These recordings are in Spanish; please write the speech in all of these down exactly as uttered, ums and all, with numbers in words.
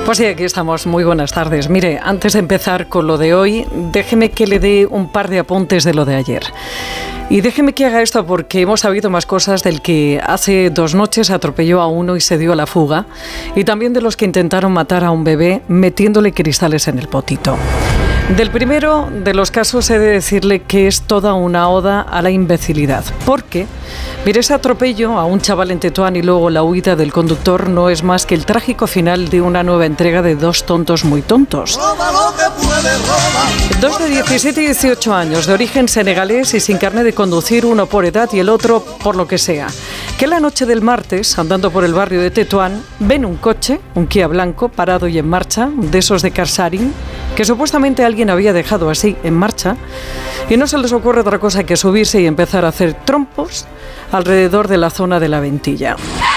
Pues sí, aquí estamos. Muy buenas tardes. Mire, antes de empezar con lo de hoy, déjeme que le dé un par de apuntes de lo de ayer. Y déjeme que haga esto porque hemos sabido más cosas del que hace dos noches atropelló a uno y se dio a la fuga, y también de los que intentaron matar a un bebé metiéndole cristales en el potito. Del primero de los casos he de decirle que es toda una oda a la imbecilidad, porque, mire, ese atropello a un chaval en Tetuán y luego la huida del conductor no es más que el trágico final de una nueva entrega de Dos tontos muy tontos. Dos de diecisiete y dieciocho años, de origen senegalés y sin carnet de conducir, uno por edad y el otro por lo que sea, que la noche del martes, andando por el barrio de Tetuán, ven un coche, un Kia blanco, parado y en marcha, de esos de car sharing, que supuestamente alguien había dejado así en marcha, y no se les ocurre otra cosa que subirse y empezar a hacer trompos alrededor de la zona de la Ventilla.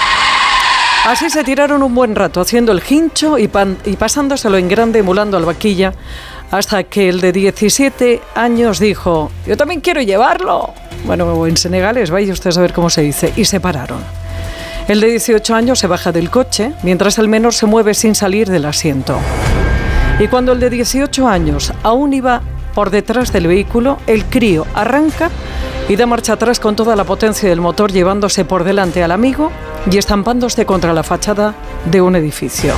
Así se tiraron un buen rato haciendo el hincho y, pan, y pasándoselo en grande, emulando al vaquilla, hasta que el de diecisiete años dijo: yo también quiero llevarlo. Bueno, en senegalés, vaya usted a saber cómo se dice, y se pararon. El de dieciocho años se baja del coche, mientras el menor se mueve sin salir del asiento. Y cuando el de dieciocho años aún iba por detrás del vehículo, el crío arranca y da marcha atrás con toda la potencia del motor, llevándose por delante al amigo y estampándose contra la fachada de un edificio.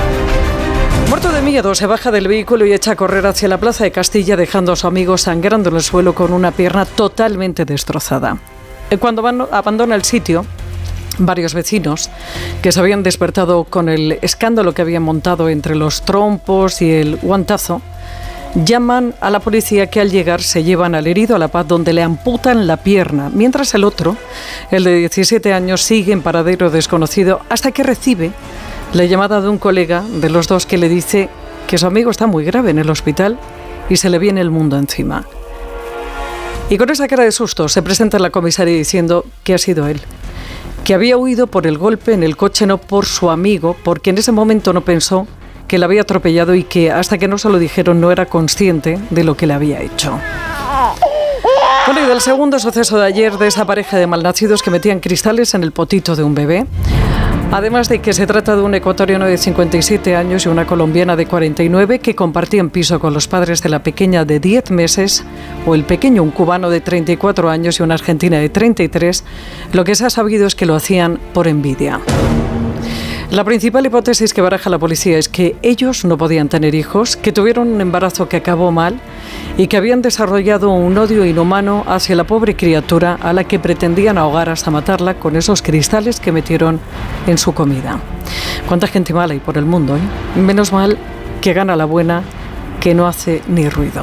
Muerto de miedo, se baja del vehículo y echa a correr hacia la plaza de Castilla, dejando a su amigo sangrando en el suelo con una pierna totalmente destrozada. Cuando abandona el sitio, varios vecinos que se habían despertado con el escándalo que habían montado entre los trompos y el guantazo, llaman a la policía, que al llegar se llevan al herido a La Paz, donde le amputan la pierna, mientras el otro, el de diecisiete años, sigue en paradero desconocido hasta que recibe la llamada de un colega de los dos que le dice que su amigo está muy grave en el hospital y se le viene el mundo encima. Y con esa cara de susto se presenta en la comisaría diciendo que ha sido él, que había huido por el golpe en el coche, no por su amigo, porque en ese momento no pensó que le había atropellado y que hasta que no se lo dijeron no era consciente de lo que le había hecho. Bueno, y del segundo suceso de ayer, de esa pareja de malnacidos que metían cristales en el potito de un bebé, además de que se trata de un ecuatoriano de cincuenta y siete años y una colombiana de cuarenta y nueve que compartían piso con los padres de la pequeña de diez meses, o el pequeño, un cubano de treinta y cuatro años y una argentina de treinta y tres, lo que se ha sabido es que lo hacían por envidia. La principal hipótesis que baraja la policía es que ellos no podían tener hijos, que tuvieron un embarazo que acabó mal y que habían desarrollado un odio inhumano hacia la pobre criatura, a la que pretendían ahogar hasta matarla con esos cristales que metieron en su comida. Cuánta gente mala hay por el mundo, ¿eh? Menos mal que gana la buena, que no hace ni ruido.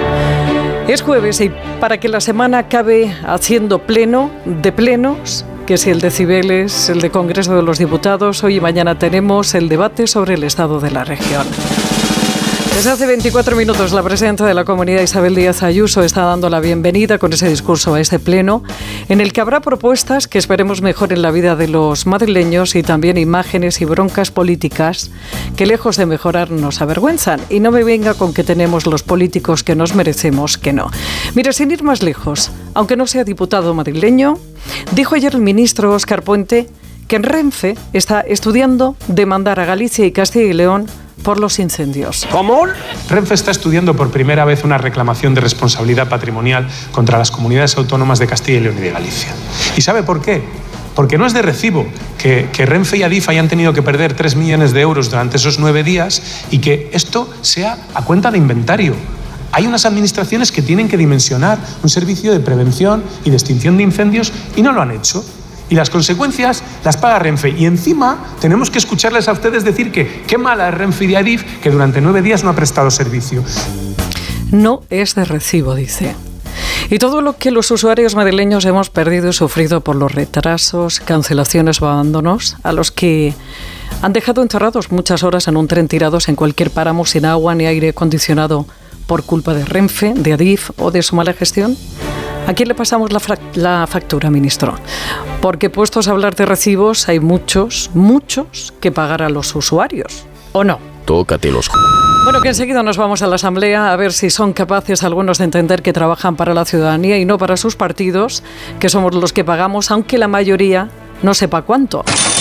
Es jueves y para que la semana acabe haciendo pleno de plenos, que si el de Cibeles, el de Congreso de los Diputados, hoy y mañana tenemos el debate sobre el estado de la región. Desde hace veinticuatro minutos la presidenta de la Comunidad, Isabel Díaz Ayuso, está dando la bienvenida con ese discurso a este pleno, en el que habrá propuestas que esperemos mejoren la vida de los madrileños y también imágenes y broncas políticas que, lejos de mejorar, nos avergüenzan. Y no me venga con que tenemos los políticos que nos merecemos, que no. Mira, sin ir más lejos, aunque no sea diputado madrileño, dijo ayer el ministro Óscar Puente que en Renfe está estudiando demandar a Galicia y Castilla y León por los incendios. ¿Cómo? Renfe está estudiando por primera vez una reclamación de responsabilidad patrimonial contra las comunidades autónomas de Castilla y León y de Galicia. ¿Y sabe por qué? Porque no es de recibo que, que Renfe y Adif hayan tenido que perder tres millones de euros durante esos nueve días y que esto sea a cuenta de inventario. Hay unas administraciones que tienen que dimensionar un servicio de prevención y de extinción de incendios y no lo han hecho. Y las consecuencias las paga Renfe. Y encima tenemos que escucharles a ustedes decir que qué mala es Renfe y Adif, que durante nueve días no ha prestado servicio. No es de recibo, dice. Y todo lo que los usuarios madrileños hemos perdido y sufrido por los retrasos, cancelaciones o abandonos, a los que han dejado encerrados muchas horas en un tren, tirados en cualquier páramo sin agua ni aire acondicionado por culpa de Renfe, de Adif o de su mala gestión. ¿A quién le pasamos la, fra- la factura, ministro? Porque puestos a hablar de recibos, hay muchos, muchos que pagar a los usuarios, ¿o no? Tócate los... Bueno, que enseguida nos vamos a la Asamblea a ver si son capaces algunos de entender que trabajan para la ciudadanía y no para sus partidos, que somos los que pagamos, aunque la mayoría no sepa cuánto.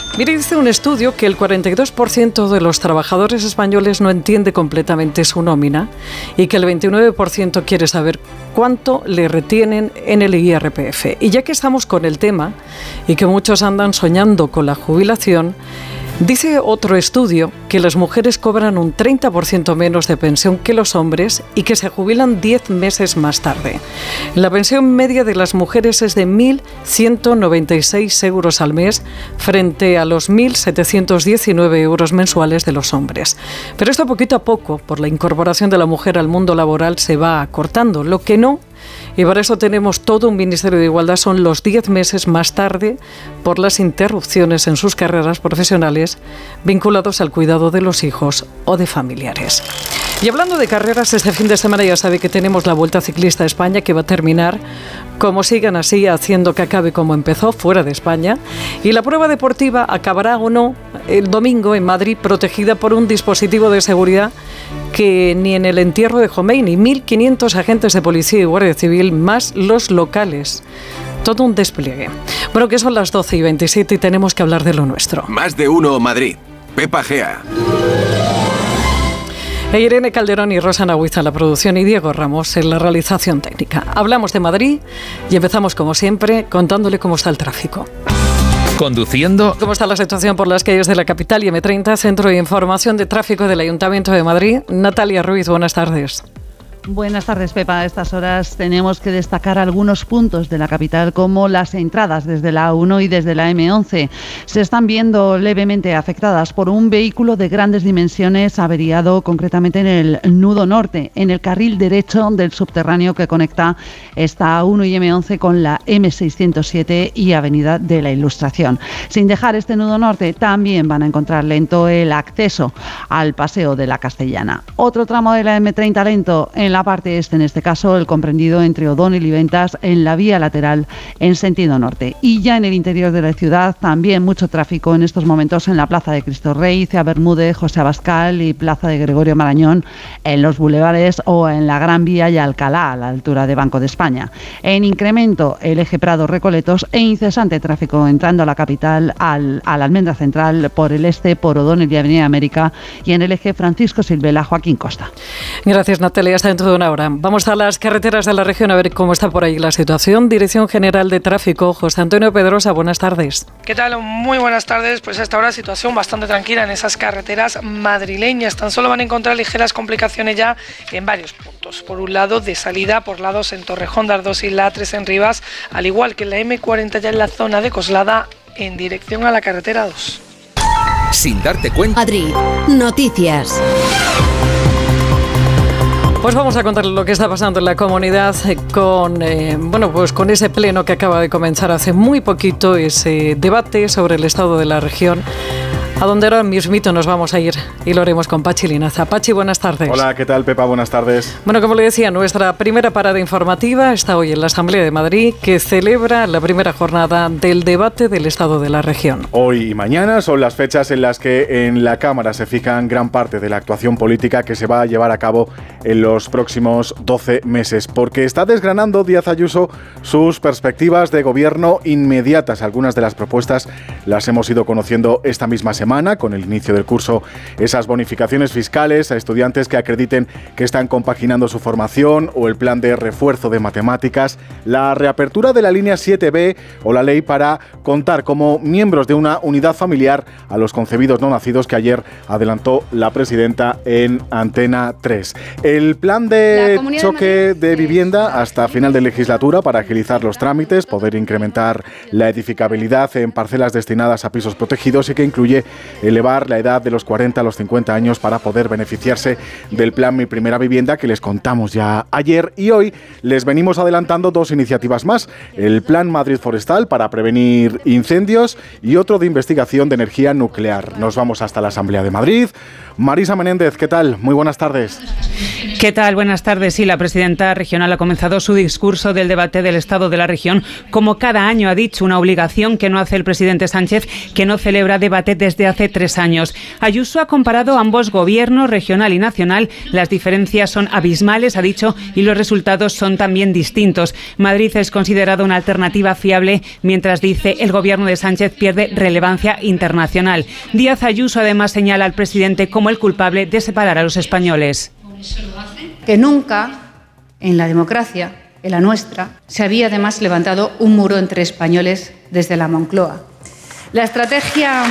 Mire, dice un estudio que el cuarenta y dos por ciento de los trabajadores españoles no entiende completamente su nómina y que el veintinueve por ciento quiere saber cuánto le retienen en el I R P F. Y ya que estamos con el tema y que muchos andan soñando con la jubilación, dice otro estudio que las mujeres cobran un treinta por ciento menos de pensión que los hombres y que se jubilan diez meses más tarde. La pensión media de las mujeres es de mil ciento noventa y seis euros al mes frente a los mil setecientos diecinueve euros mensuales de los hombres. Pero esto poquito a poco, por la incorporación de la mujer al mundo laboral, se va acortando. Lo que no, y para eso tenemos todo un Ministerio de Igualdad, son los diez meses más tarde por las interrupciones en sus carreras profesionales vinculados al cuidado de los hijos o de familiares. Y hablando de carreras, este fin de semana ya sabe que tenemos la Vuelta Ciclista a España, que va a terminar, como sigan así, haciendo que acabe como empezó, fuera de España. Y la prueba deportiva acabará o no el domingo en Madrid, protegida por un dispositivo de seguridad que ni en el entierro de Jomeini, mil quinientos agentes de policía y guardia civil, más los locales. Todo un despliegue. Bueno, que son las doce y veintisiete y tenemos que hablar de lo nuestro. Más de uno Madrid. Pepa Gea. E Irene Calderón y Rosa Nahuiza en la producción y Diego Ramos en la realización técnica. Hablamos de Madrid y empezamos, como siempre, contándole cómo está el tráfico. Conduciendo. ¿Cómo está la situación por las calles de la capital y eme treinta, Centro de Información de Tráfico del Ayuntamiento de Madrid? Natalia Ruiz, buenas tardes. Buenas tardes, Pepa. A estas horas tenemos que destacar algunos puntos de la capital, como las entradas desde la A uno y desde la eme once. Se están viendo levemente afectadas por un vehículo de grandes dimensiones averiado concretamente en el nudo norte, en el carril derecho del subterráneo que conecta esta A uno y eme once con la eme seiscientos siete y Avenida de la Ilustración. Sin dejar este nudo norte, también van a encontrar lento el acceso al Paseo de la Castellana. Otro tramo de la eme treinta lento en la parte este, en este caso el comprendido entre O'Donnell y Ventas, en la vía lateral en sentido norte. Y ya en el interior de la ciudad también mucho tráfico en estos momentos en la Plaza de Cristo Rey, Cea Bermúdez, José Abascal y Plaza de Gregorio Marañón, en los bulevares o en la Gran Vía y Alcalá, a la altura de Banco de España. En incremento el eje Prado Recoletos e incesante tráfico entrando a la capital, al, a la Almendra Central, por el este, por O'Donnell y Avenida América, y en el eje Francisco Silvela, Joaquín Costa. Gracias, Natalia. Hasta dentro de una hora. Vamos a las carreteras de la región a ver cómo está por ahí la situación. Dirección General de Tráfico, José Antonio Pedrosa, buenas tardes. ¿Qué tal? Muy buenas tardes. Pues hasta ahora situación bastante tranquila en esas carreteras madrileñas. Tan solo van a encontrar ligeras complicaciones ya en varios puntos. Por un lado, de salida por lados en Torrejón de Ardoz y la A tres en Rivas, al igual que en la eme cuarenta ya en la zona de Coslada en dirección a la carretera dos. Sin darte cuenta. Madrid, noticias. Pues vamos a contar lo que está pasando en la comunidad con, eh, bueno, pues con ese pleno que acaba de comenzar hace muy poquito, ese debate sobre el estado de la región, a donde ahora mismito nos vamos a ir y lo haremos con Pachi Linaza. Pachi, buenas tardes. Hola, ¿qué tal, Pepa? Buenas tardes. Bueno, como le decía, nuestra primera parada informativa está hoy en la Asamblea de Madrid, que celebra la primera jornada del debate del estado de la región. Hoy y mañana son las fechas en las que en la Cámara se fijan gran parte de la actuación política que se va a llevar a cabo en los próximos doce meses, porque está desgranando Díaz Ayuso sus perspectivas de gobierno inmediatas. Algunas de las propuestas las hemos ido conociendo esta misma semana, con el inicio del curso, esas bonificaciones fiscales a estudiantes que acrediten que están compaginando su formación, o el plan de refuerzo de matemáticas, la reapertura de la línea siete be o la ley para contar como miembros de una unidad familiar a los concebidos no nacidos, que ayer adelantó la presidenta en Antena tres. El plan de choque de vivienda hasta final de legislatura para agilizar los trámites, poder incrementar la edificabilidad en parcelas destinadas a pisos protegidos, y que incluye elevar la edad de los cuarenta a los cincuenta años para poder beneficiarse del plan Mi Primera Vivienda, que les contamos ya ayer. Y hoy les venimos adelantando dos iniciativas más: el plan Madrid Forestal para prevenir incendios y otro de investigación de energía nuclear. Nos vamos hasta la Asamblea de Madrid. Marisa Menéndez, ¿qué tal? Muy buenas tardes. ¿Qué tal? Buenas tardes. Sí, la presidenta regional ha comenzado su discurso del debate del estado de la región. Como cada año ha dicho, una obligación que no hace el presidente Sánchez, que no celebra debate desde hace tres años. Ayuso ha comparado ambos gobiernos, regional y nacional. Las diferencias son abismales, ha dicho, y los resultados son también distintos. Madrid es considerado una alternativa fiable, mientras dice el gobierno de Sánchez pierde relevancia internacional. Díaz Ayuso además señala al presidente como el culpable de separar a los españoles. Que nunca en la democracia, en la nuestra, se había además levantado un muro entre españoles desde la Moncloa. La estrategia...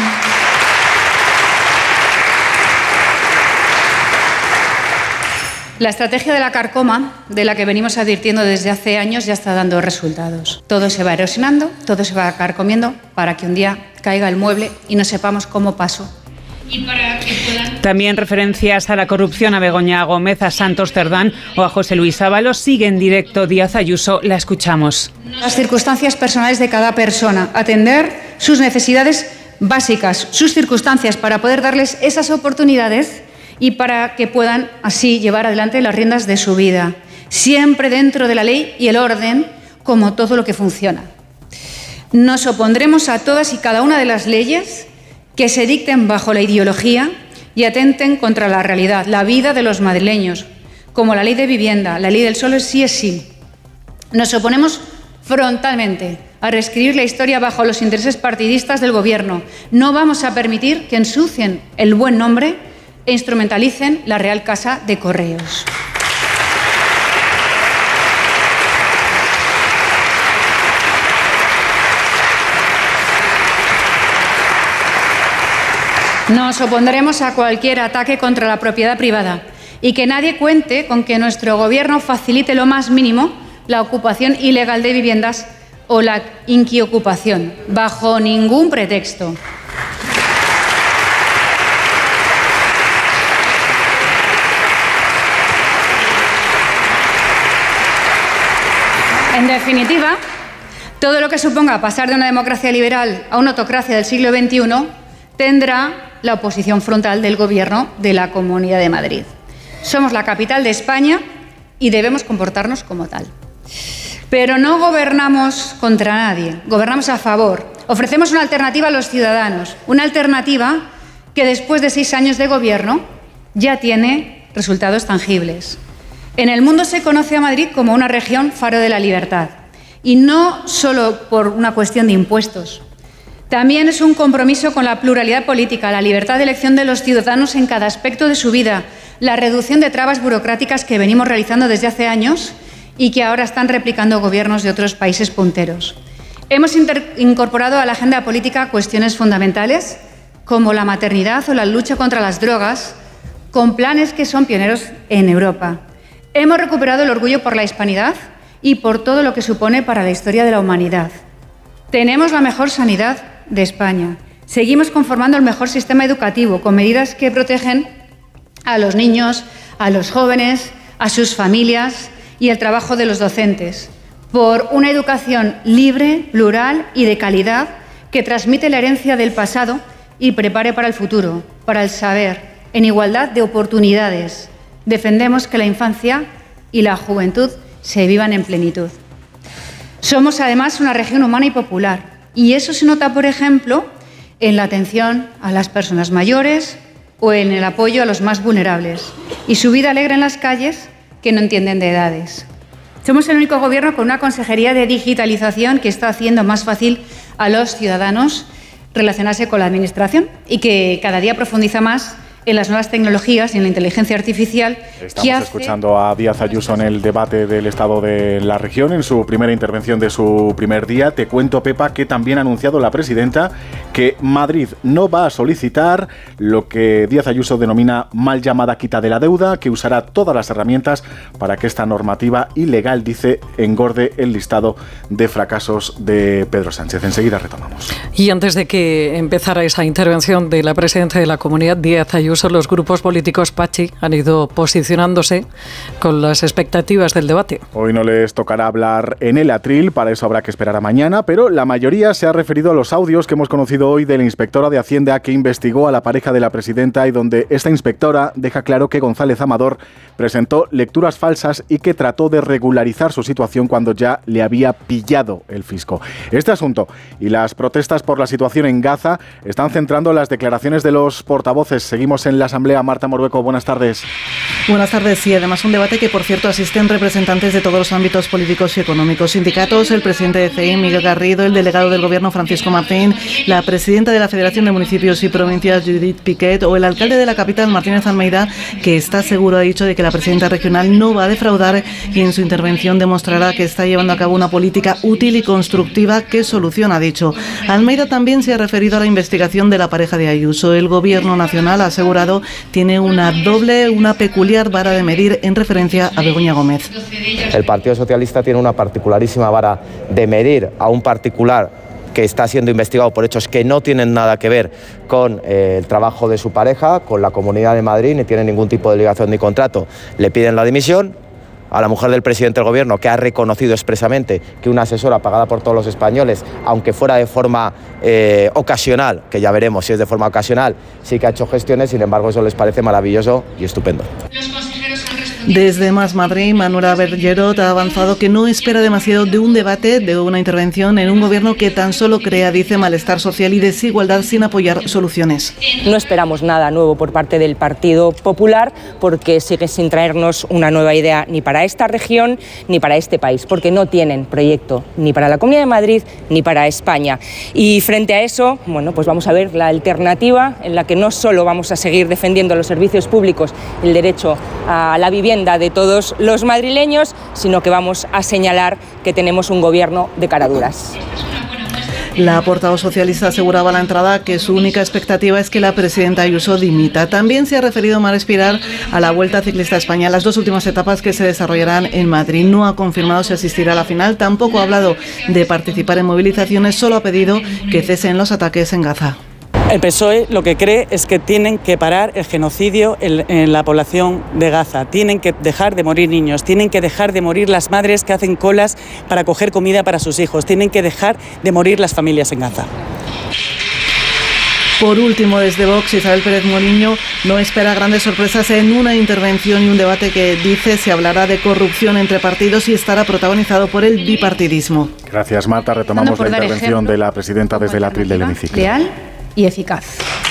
La estrategia de la carcoma, de la que venimos advirtiendo desde hace años, ya está dando resultados. Todo se va erosionando, todo se va carcomiendo para que un día caiga el mueble y no sepamos cómo pasó. Y para que puedan... También referencias a la corrupción a Begoña Gómez, a Santos Cerdán o a José Luis Ábalos. Sigue en directo Díaz Ayuso, la escuchamos. Las circunstancias personales de cada persona, atender sus necesidades básicas, sus circunstancias, para poder darles esas oportunidades y para que puedan así llevar adelante las riendas de su vida, siempre dentro de la ley y el orden, como todo lo que funciona. Nos opondremos a todas y cada una de las leyes que se dicten bajo la ideología y atenten contra la realidad, la vida de los madrileños, como la ley de vivienda, la ley del solo sí es sí. Nos oponemos frontalmente a reescribir la historia bajo los intereses partidistas del Gobierno. No vamos a permitir que ensucien el buen nombre e instrumentalicen la Real Casa de Correos. Nos opondremos a cualquier ataque contra la propiedad privada y que nadie cuente con que nuestro Gobierno facilite lo más mínimo la ocupación ilegal de viviendas o la inquiocupación, bajo ningún pretexto. En definitiva, todo lo que suponga pasar de una democracia liberal a una autocracia del siglo veintiuno tendrá la oposición frontal del Gobierno de la Comunidad de Madrid. Somos la capital de España y debemos comportarnos como tal. Pero no gobernamos contra nadie, gobernamos a favor. Ofrecemos una alternativa a los ciudadanos, una alternativa que después de seis años de gobierno ya tiene resultados tangibles. En el mundo se conoce a Madrid como una región faro de la libertad, y no solo por una cuestión de impuestos. También es un compromiso con la pluralidad política, la libertad de elección de los ciudadanos en cada aspecto de su vida, la reducción de trabas burocráticas que venimos realizando desde hace años y que ahora están replicando gobiernos de otros países punteros. Hemos incorporado a la agenda política cuestiones fundamentales como la maternidad o la lucha contra las drogas, con planes que son pioneros en Europa. Hemos recuperado el orgullo por la hispanidad y por todo lo que supone para la historia de la humanidad. Tenemos la mejor sanidad de España. Seguimos conformando el mejor sistema educativo, con medidas que protegen a los niños, a los jóvenes, a sus familias y el trabajo de los docentes, por una educación libre, plural y de calidad que transmite la herencia del pasado y prepare para el futuro, para el saber, en igualdad de oportunidades. Defendemos que la infancia y la juventud se vivan en plenitud. Somos además una región humana y popular, y eso se nota, por ejemplo, en la atención a las personas mayores o en el apoyo a los más vulnerables, y su vida alegre en las calles que no entienden de edades. Somos el único gobierno con una consejería de digitalización que está haciendo más fácil a los ciudadanos relacionarse con la administración y que cada día profundiza más en las nuevas tecnologías y en la inteligencia artificial. Estamos hace... escuchando a Díaz Ayuso en el debate del estado de la región, en su primera intervención de su primer día. Te cuento, Pepa, que también ha anunciado la presidenta que Madrid no va a solicitar lo que Díaz Ayuso denomina mal llamada quita de la deuda, que usará todas las herramientas para que esta normativa ilegal, dice, engorde el listado de fracasos de Pedro Sánchez. Enseguida retomamos. Y antes de que empezara esa intervención de la presidenta de la Comunidad, Díaz Ayuso Ayuso, los grupos políticos, Pachi, han ido posicionándose con las expectativas del debate. Hoy no les tocará hablar en el atril, para eso habrá que esperar a mañana, pero la mayoría se ha referido a los audios que hemos conocido hoy de la inspectora de Hacienda que investigó a la pareja de la presidenta y donde esta inspectora deja claro que González Amador presentó lecturas falsas y que trató de regularizar su situación cuando ya le había pillado el fisco. Este asunto y las protestas por la situación en Gaza están centrando las declaraciones de los portavoces. Seguimos en la Asamblea. Marta Morbeco, buenas tardes. Buenas tardes. Sí, además un debate que, por cierto, asisten representantes de todos los ámbitos políticos y económicos, sindicatos, el presidente de C E I, Miguel Garrido, el delegado del Gobierno, Francisco Martín, la presidenta de la Federación de Municipios y Provincias, Judith Piquet, o el alcalde de la capital, Martínez Almeida, que está seguro, ha dicho, de que la presidenta regional no va a defraudar y en su intervención demostrará que está llevando a cabo una política útil y constructiva que soluciona, ha dicho. Almeida también se ha referido a la investigación de la pareja de Ayuso. El Gobierno nacional, ha asegurado, tiene una doble, una peculiar vara de medir en referencia a Begoña Gómez. El Partido Socialista tiene una particularísima vara de medir a un particular que está siendo investigado por hechos que no tienen nada que ver con eh, el trabajo de su pareja, con la Comunidad de Madrid, ni tiene ningún tipo de ligación ni contrato. Le piden la dimisión. A la mujer del presidente del Gobierno, que ha reconocido expresamente que una asesora pagada por todos los españoles, aunque fuera de forma eh, ocasional, que ya veremos si es de forma ocasional, sí que ha hecho gestiones, sin embargo eso les parece maravilloso y estupendo. Desde Más Madrid, Manuela Bergerot ha avanzado que no espera demasiado de un debate, de una intervención en un gobierno que tan solo crea, dice, malestar social y desigualdad sin apoyar soluciones. No esperamos nada nuevo por parte del Partido Popular porque sigue sin traernos una nueva idea ni para esta región ni para este país, porque no tienen proyecto ni para la Comunidad de Madrid ni para España. Y frente a eso, bueno, pues vamos a ver la alternativa en la que no solo vamos a seguir defendiendo los servicios públicos, el derecho a la vivienda de todos los madrileños, sino que vamos a señalar que tenemos un gobierno de caraduras. La portavoz socialista aseguraba a la entrada que su única expectativa es que la presidenta Ayuso dimita. También se ha referido Mar Espiral a la Vuelta Ciclista a España, las dos últimas etapas que se desarrollarán en Madrid. No ha confirmado si asistirá a la final, tampoco ha hablado de participar en movilizaciones, solo ha pedido que cesen los ataques en Gaza. El P S O E lo que cree es que tienen que parar el genocidio en, en la población de Gaza, tienen que dejar de morir niños, tienen que dejar de morir las madres que hacen colas para coger comida para sus hijos, tienen que dejar de morir las familias en Gaza. Por último, desde Vox, Isabel Pérez Moliño no espera grandes sorpresas en una intervención y un debate que, dice, se hablará de corrupción entre partidos y estará protagonizado por el bipartidismo. Gracias, Marta. Retomamos la intervención de la presidenta desde el atril del hemiciclo. Leal y eficaz.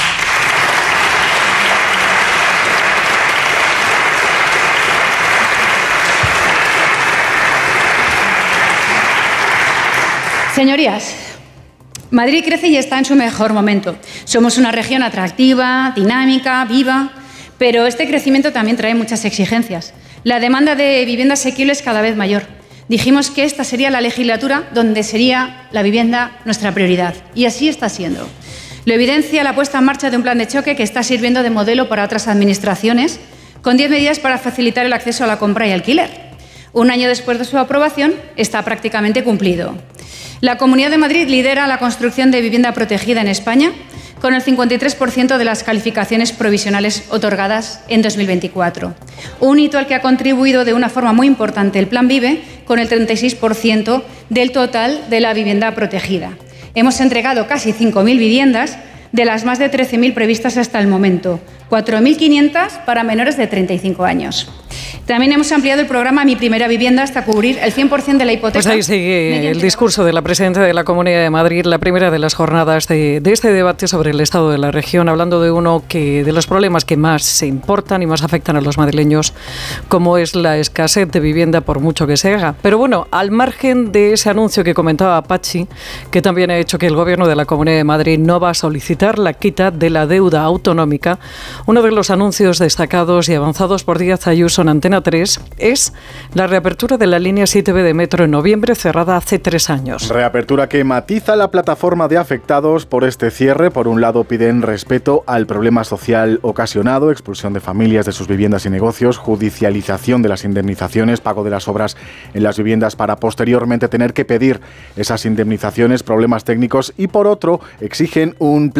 Señorías, Madrid crece y está en su mejor momento. Somos una región atractiva, dinámica, viva, pero este crecimiento también trae muchas exigencias. La demanda de vivienda asequible es cada vez mayor. Dijimos que esta sería la legislatura donde sería la vivienda nuestra prioridad, y así está siendo. Lo evidencia la puesta en marcha de un plan de choque que está sirviendo de modelo para otras administraciones, con diez medidas para facilitar el acceso a la compra y alquiler. Un año después de su aprobación, está prácticamente cumplido. La Comunidad de Madrid lidera la construcción de vivienda protegida en España, con el cincuenta y tres por ciento de las calificaciones provisionales otorgadas en dos mil veinticuatro. Un hito al que ha contribuido de una forma muy importante el Plan Vive, con el treinta y seis por ciento del total de la vivienda protegida. Hemos entregado casi cinco mil viviendas de las más de trece mil previstas hasta el momento, cuatro mil quinientas para menores de treinta y cinco años. También hemos ampliado el programa Mi Primera Vivienda hasta cubrir el cien por ciento de la hipoteca. Pues ahí sigue el discurso de la presidenta de la Comunidad de Madrid, la primera de las jornadas de, de este debate sobre el estado de la región, hablando de uno que de los problemas que más se importan y más afectan a los madrileños, como es la escasez de vivienda por mucho que se haga. Pero bueno, al margen de ese anuncio que comentaba Pachi, que también ha hecho que el Gobierno de la Comunidad de Madrid no va a solicitar la quita de la deuda autonómica, uno de los anuncios destacados y avanzados por Díaz Ayuso en Antena tres es la reapertura de la línea siete B de metro en noviembre, cerrada hace tres años. Reapertura que matiza la plataforma de afectados por este cierre. Por un lado, piden respeto al problema social ocasionado, expulsión de familias de sus viviendas y negocios, judicialización de las indemnizaciones, pago de las obras en las viviendas para posteriormente tener que pedir esas indemnizaciones, problemas técnicos, y por otro, exigen un plan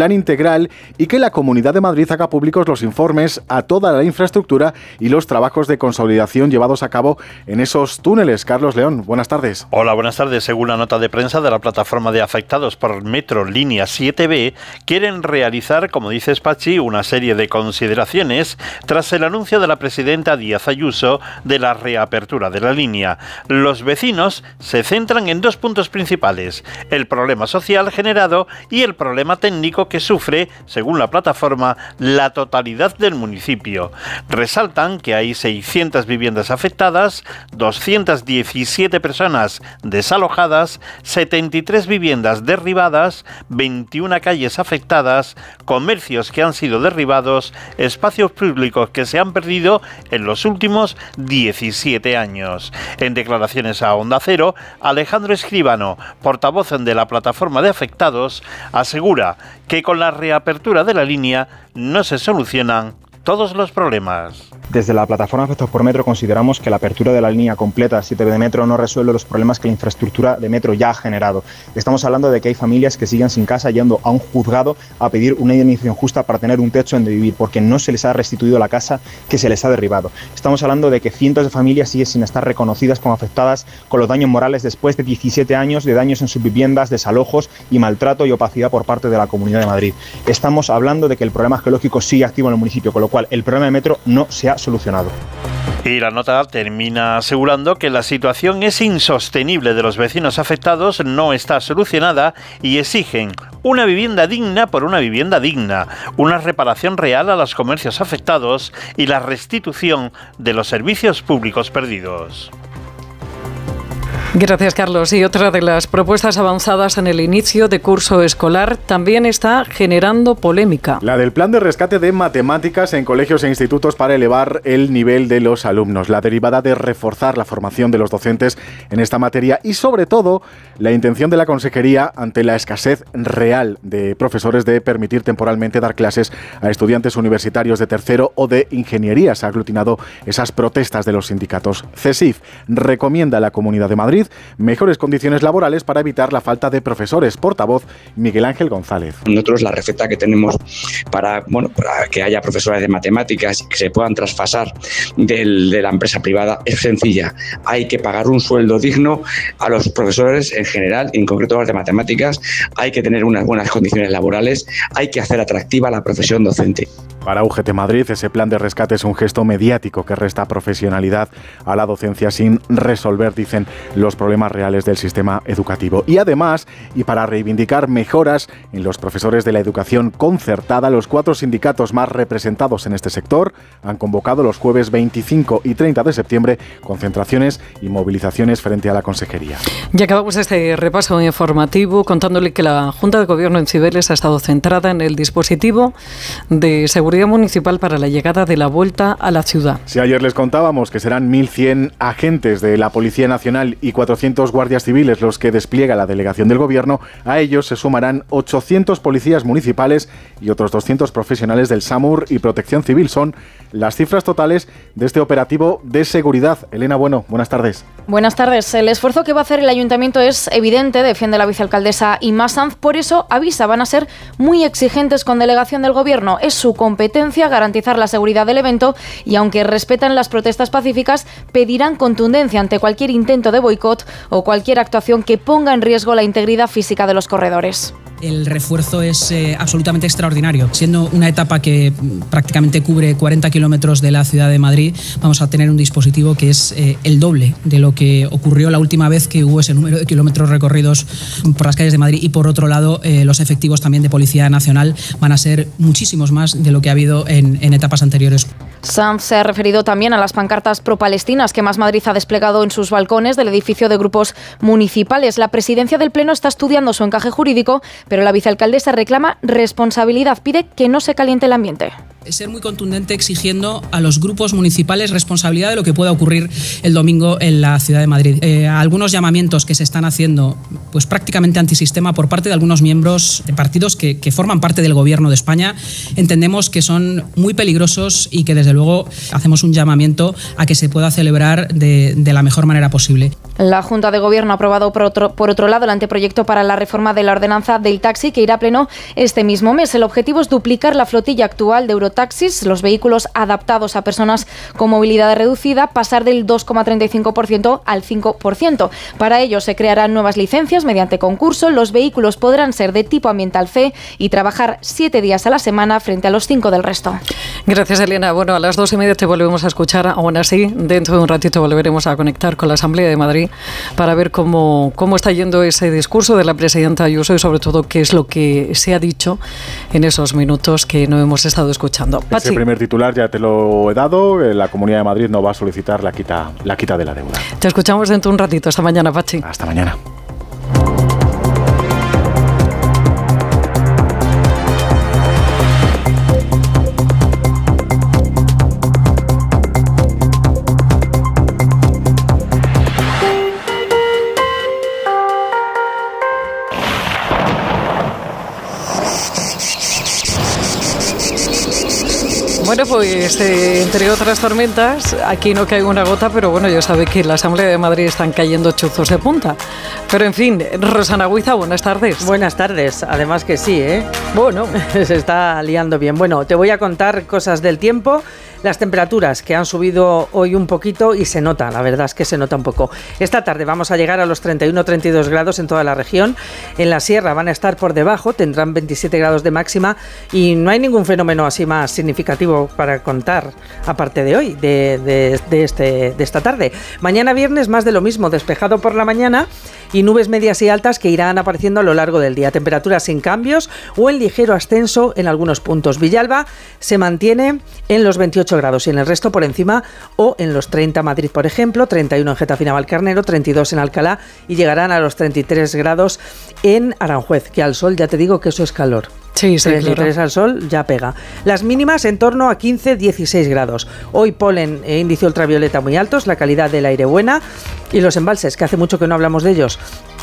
plan integral y que la Comunidad de Madrid haga públicos los informes a toda la infraestructura y los trabajos de consolidación llevados a cabo en esos túneles. Carlos León, buenas tardes. Hola, buenas tardes. Según la nota de prensa de la plataforma de afectados por Metro Línea siete B, quieren realizar, como dice Spachi, una serie de consideraciones tras el anuncio de la presidenta Díaz Ayuso de la reapertura de la línea. Los vecinos se centran en dos puntos principales: el problema social generado y el problema técnico que sufre, según la plataforma, la totalidad del municipio. Resaltan que hay seiscientas viviendas afectadas, doscientas diecisiete personas desalojadas, setenta y tres viviendas derribadas, veintiuna calles afectadas, comercios que han sido derribados, espacios públicos que se han perdido en los últimos diecisiete años. En declaraciones a Onda Cero, Alejandro Escribano, portavoz de la plataforma de afectados, asegura que con la reapertura de la línea no se solucionan todos los problemas. Desde la plataforma Afectados por Metro consideramos que la apertura de la línea completa siete B de Metro no resuelve los problemas que la infraestructura de Metro ya ha generado. Estamos hablando de que hay familias que siguen sin casa yendo a un juzgado a pedir una indemnización justa para tener un techo donde vivir, porque no se les ha restituido la casa que se les ha derribado. Estamos hablando de que cientos de familias siguen sin estar reconocidas como afectadas con los daños morales después de diecisiete años de daños en sus viviendas, desalojos y maltrato y opacidad por parte de la Comunidad de Madrid. Estamos hablando de que el problema geológico sigue activo en el municipio, con lo cual el problema de Metro no se ha solucionado. Y la nota termina asegurando que la situación es insostenible de los vecinos afectados, no está solucionada y exigen una vivienda digna por una vivienda digna, una reparación real a los comercios afectados y la restitución de los servicios públicos perdidos. Gracias, Carlos. Y otra de las propuestas avanzadas en el inicio de curso escolar también está generando polémica. La del plan de rescate de matemáticas en colegios e institutos para elevar el nivel de los alumnos. La derivada de reforzar la formación de los docentes en esta materia y, sobre todo, la intención de la Consejería, ante la escasez real de profesores, de permitir temporalmente dar clases a estudiantes universitarios de tercero o de ingeniería. Se ha aglutinado esas protestas de los sindicatos. CESIF recomienda a la Comunidad de Madrid mejores condiciones laborales para evitar la falta de profesores. Portavoz Miguel Ángel González. Nosotros la receta que tenemos para, bueno, para que haya profesores de matemáticas y que se puedan traspasar del, de la empresa privada es sencilla. Hay que pagar un sueldo digno a los profesores en general, en concreto los de matemáticas. Hay que tener unas buenas condiciones laborales. Hay que hacer atractiva la profesión docente. Para U G T Madrid, ese plan de rescate es un gesto mediático que resta profesionalidad a la docencia sin resolver, dicen, los problemas reales del sistema educativo. Y además, y para reivindicar mejoras en los profesores de la educación concertada, los cuatro sindicatos más representados en este sector han convocado los jueves veinticinco y treinta de septiembre concentraciones y movilizaciones frente a la Consejería. Ya acabamos este repaso informativo contándole que la Junta de Gobierno en Cibeles ha estado centrada en el dispositivo de seguridad municipal para la llegada de la vuelta a la ciudad. Si ayer les contábamos que serán mil cien agentes de la Policía Nacional y cuatrocientos guardias civiles los que despliega la delegación del Gobierno, a ellos se sumarán ochocientos policías municipales y otros doscientos profesionales del SAMUR y Protección Civil. Son las cifras totales de este operativo de seguridad. Elena Bueno, buenas tardes. Buenas tardes. El esfuerzo que va a hacer el Ayuntamiento es evidente, defiende la vicealcaldesa Inma Sanz, por eso avisa, van a ser muy exigentes con delegación del Gobierno. Es su competencia garantizar la seguridad del evento y, aunque respetan las protestas pacíficas, pedirán contundencia ante cualquier intento de boicot o cualquier actuación que ponga en riesgo la integridad física de los corredores. El refuerzo es eh, absolutamente extraordinario. Siendo una etapa que prácticamente cubre cuarenta kilómetros de la ciudad de Madrid, vamos a tener un dispositivo que es eh, el doble de lo que ocurrió la última vez que hubo ese número de kilómetros recorridos por las calles de Madrid. Y por otro lado, eh, los efectivos también de Policía Nacional van a ser muchísimos más de lo que ha habido en, en etapas anteriores. Sanz se ha referido también a las pancartas pro-palestinas que Más Madrid ha desplegado en sus balcones del edificio de grupos municipales. La presidencia del Pleno está estudiando su encaje jurídico, pero la vicealcaldesa reclama responsabilidad, pide que no se caliente el ambiente. ser muy contundente exigiendo a los grupos municipales responsabilidad de lo que pueda ocurrir el domingo en la ciudad de Madrid. Eh, algunos llamamientos que se están haciendo, pues prácticamente antisistema por parte de algunos miembros de partidos que, que forman parte del gobierno de España, entendemos que son muy peligrosos y que desde luego hacemos un llamamiento a que se pueda celebrar de, de la mejor manera posible. La Junta de Gobierno ha aprobado por otro, por otro lado el anteproyecto para la reforma de la ordenanza del taxi que irá a pleno este mismo mes. El objetivo es duplicar la flotilla actual de Eurotaxis, los vehículos adaptados a personas con movilidad reducida, pasar del dos coma treinta y cinco por ciento al cinco por ciento. Para ello se crearán nuevas licencias mediante concurso. Los vehículos podrán ser de tipo ambiental C y trabajar siete días a la semana frente a los cinco del resto. Gracias, Elena. Bueno, a las dos y media te volvemos a escuchar. Aún así, dentro de un ratito volveremos a conectar con la Asamblea de Madrid para ver cómo, cómo está yendo ese discurso de la presidenta Ayuso y sobre todo qué es lo que se ha dicho en esos minutos que no hemos estado escuchando. Ese primer titular ya te lo he dado. La Comunidad de Madrid no va a solicitar la quita, la quita de la deuda. Te escuchamos dentro de un ratito. Hasta mañana, Pachi. Hasta mañana. Bueno, pues eh, entre otras tormentas, aquí no cae una gota, pero bueno, ya sabe que en la Asamblea de Madrid están cayendo chuzos de punta. Pero en fin, Rosana Huiza, buenas tardes. Buenas tardes, además que sí, ¿eh? Bueno, se está liando bien. Bueno, te voy a contar cosas del tiempo. Las temperaturas que han subido hoy un poquito y se nota, la verdad es que se nota un poco. Esta tarde vamos a llegar a los treinta y uno a treinta y dos grados en toda la región. En la sierra van a estar por debajo, tendrán veintisiete grados de máxima y no hay ningún fenómeno así más significativo para contar, aparte de hoy, de, de, de, este, de esta tarde. Mañana viernes más de lo mismo, despejado por la mañana y nubes medias y altas que irán apareciendo a lo largo del día. Temperaturas sin cambios o en ligero ascenso en algunos puntos. Villalba se mantiene en los veintiocho grados y en el resto por encima o en los treinta. Madrid, por ejemplo, treinta y uno en Getafe y Navalcarnero, treinta y dos en Alcalá y llegarán a los treinta y tres grados en Aranjuez, que al sol ya te digo que eso es calor. Sí, sí, treinta y tres claro. Al sol ya pega. Las mínimas en torno a quince a dieciséis grados. Hoy polen e índice ultravioleta muy altos, la calidad del aire buena y los embalses, que hace mucho que no hablamos de ellos.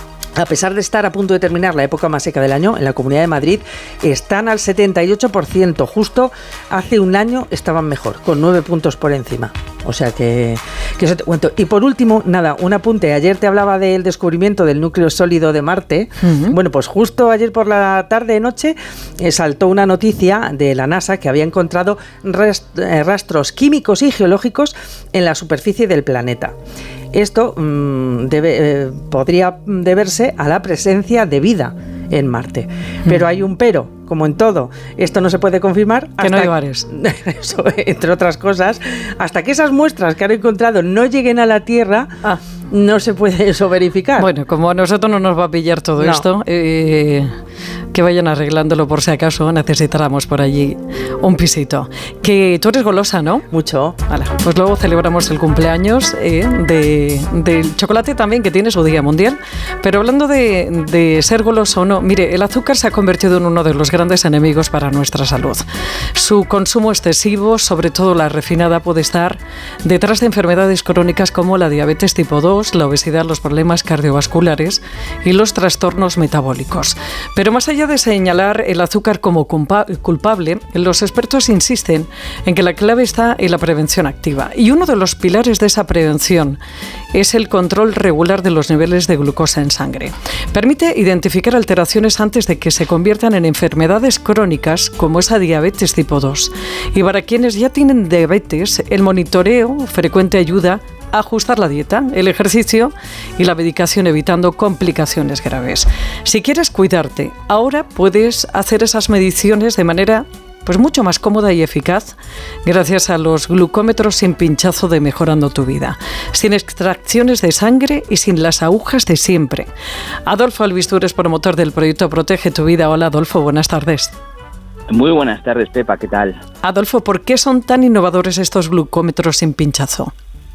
A pesar de estar a punto de terminar la época más seca del año, en la Comunidad de Madrid están al setenta y ocho por ciento. Justo hace un año estaban mejor, con nueve puntos por encima. O sea que, que eso te cuento. Y por último, nada, un apunte. Ayer te hablaba del descubrimiento del núcleo sólido de Marte. Uh-huh. Bueno, pues justo ayer por la tarde-noche eh, saltó una noticia de la NASA que había encontrado rast- eh, rastros químicos y geológicos en la superficie del planeta. Esto mmm, debe, eh, podría deberse a la presencia de vida en Marte. Pero hay un pero, como en todo. Esto no se puede confirmar hasta que no hay bares. Eso, entre otras cosas, hasta que esas muestras que han encontrado no lleguen a la Tierra, ah. no se puede eso verificar. Bueno, como a nosotros no nos va a pillar todo no. esto, eh, que vayan arreglándolo por si acaso necesitáramos por allí un pisito. Que tú eres golosa, ¿no? Mucho. Vale, pues luego celebramos el cumpleaños eh, de, del chocolate también, que tiene su día mundial. Pero hablando de, de ser goloso o no, mire, el azúcar se ha convertido en uno de los grandes enemigos para nuestra salud. Su consumo excesivo, sobre todo la refinada, puede estar detrás de enfermedades crónicas como la diabetes tipo dos, la obesidad, los problemas cardiovasculares y los trastornos metabólicos. Pero más allá de señalar el azúcar como culpable, los expertos insisten en que la clave está en la prevención activa. Y uno de los pilares de esa prevención es el control regular de los niveles de glucosa en sangre. Permite identificar alteraciones antes de que se conviertan en enfermedades crónicas como esa diabetes tipo dos. Y para quienes ya tienen diabetes, el monitoreo frecuente ayuda a ajustar la dieta, el ejercicio y la medicación, evitando complicaciones graves. Si quieres cuidarte, ahora puedes hacer esas mediciones de manera pues mucho más cómoda y eficaz gracias a los glucómetros sin pinchazo de Mejorando tu Vida, sin extracciones de sangre y sin las agujas de siempre. Adolfo Albistur es promotor del proyecto Protege tu Vida. Hola Adolfo, buenas tardes. Muy buenas tardes, Pepa, ¿qué tal? Adolfo, ¿por qué son tan innovadores estos glucómetros sin pinchazo?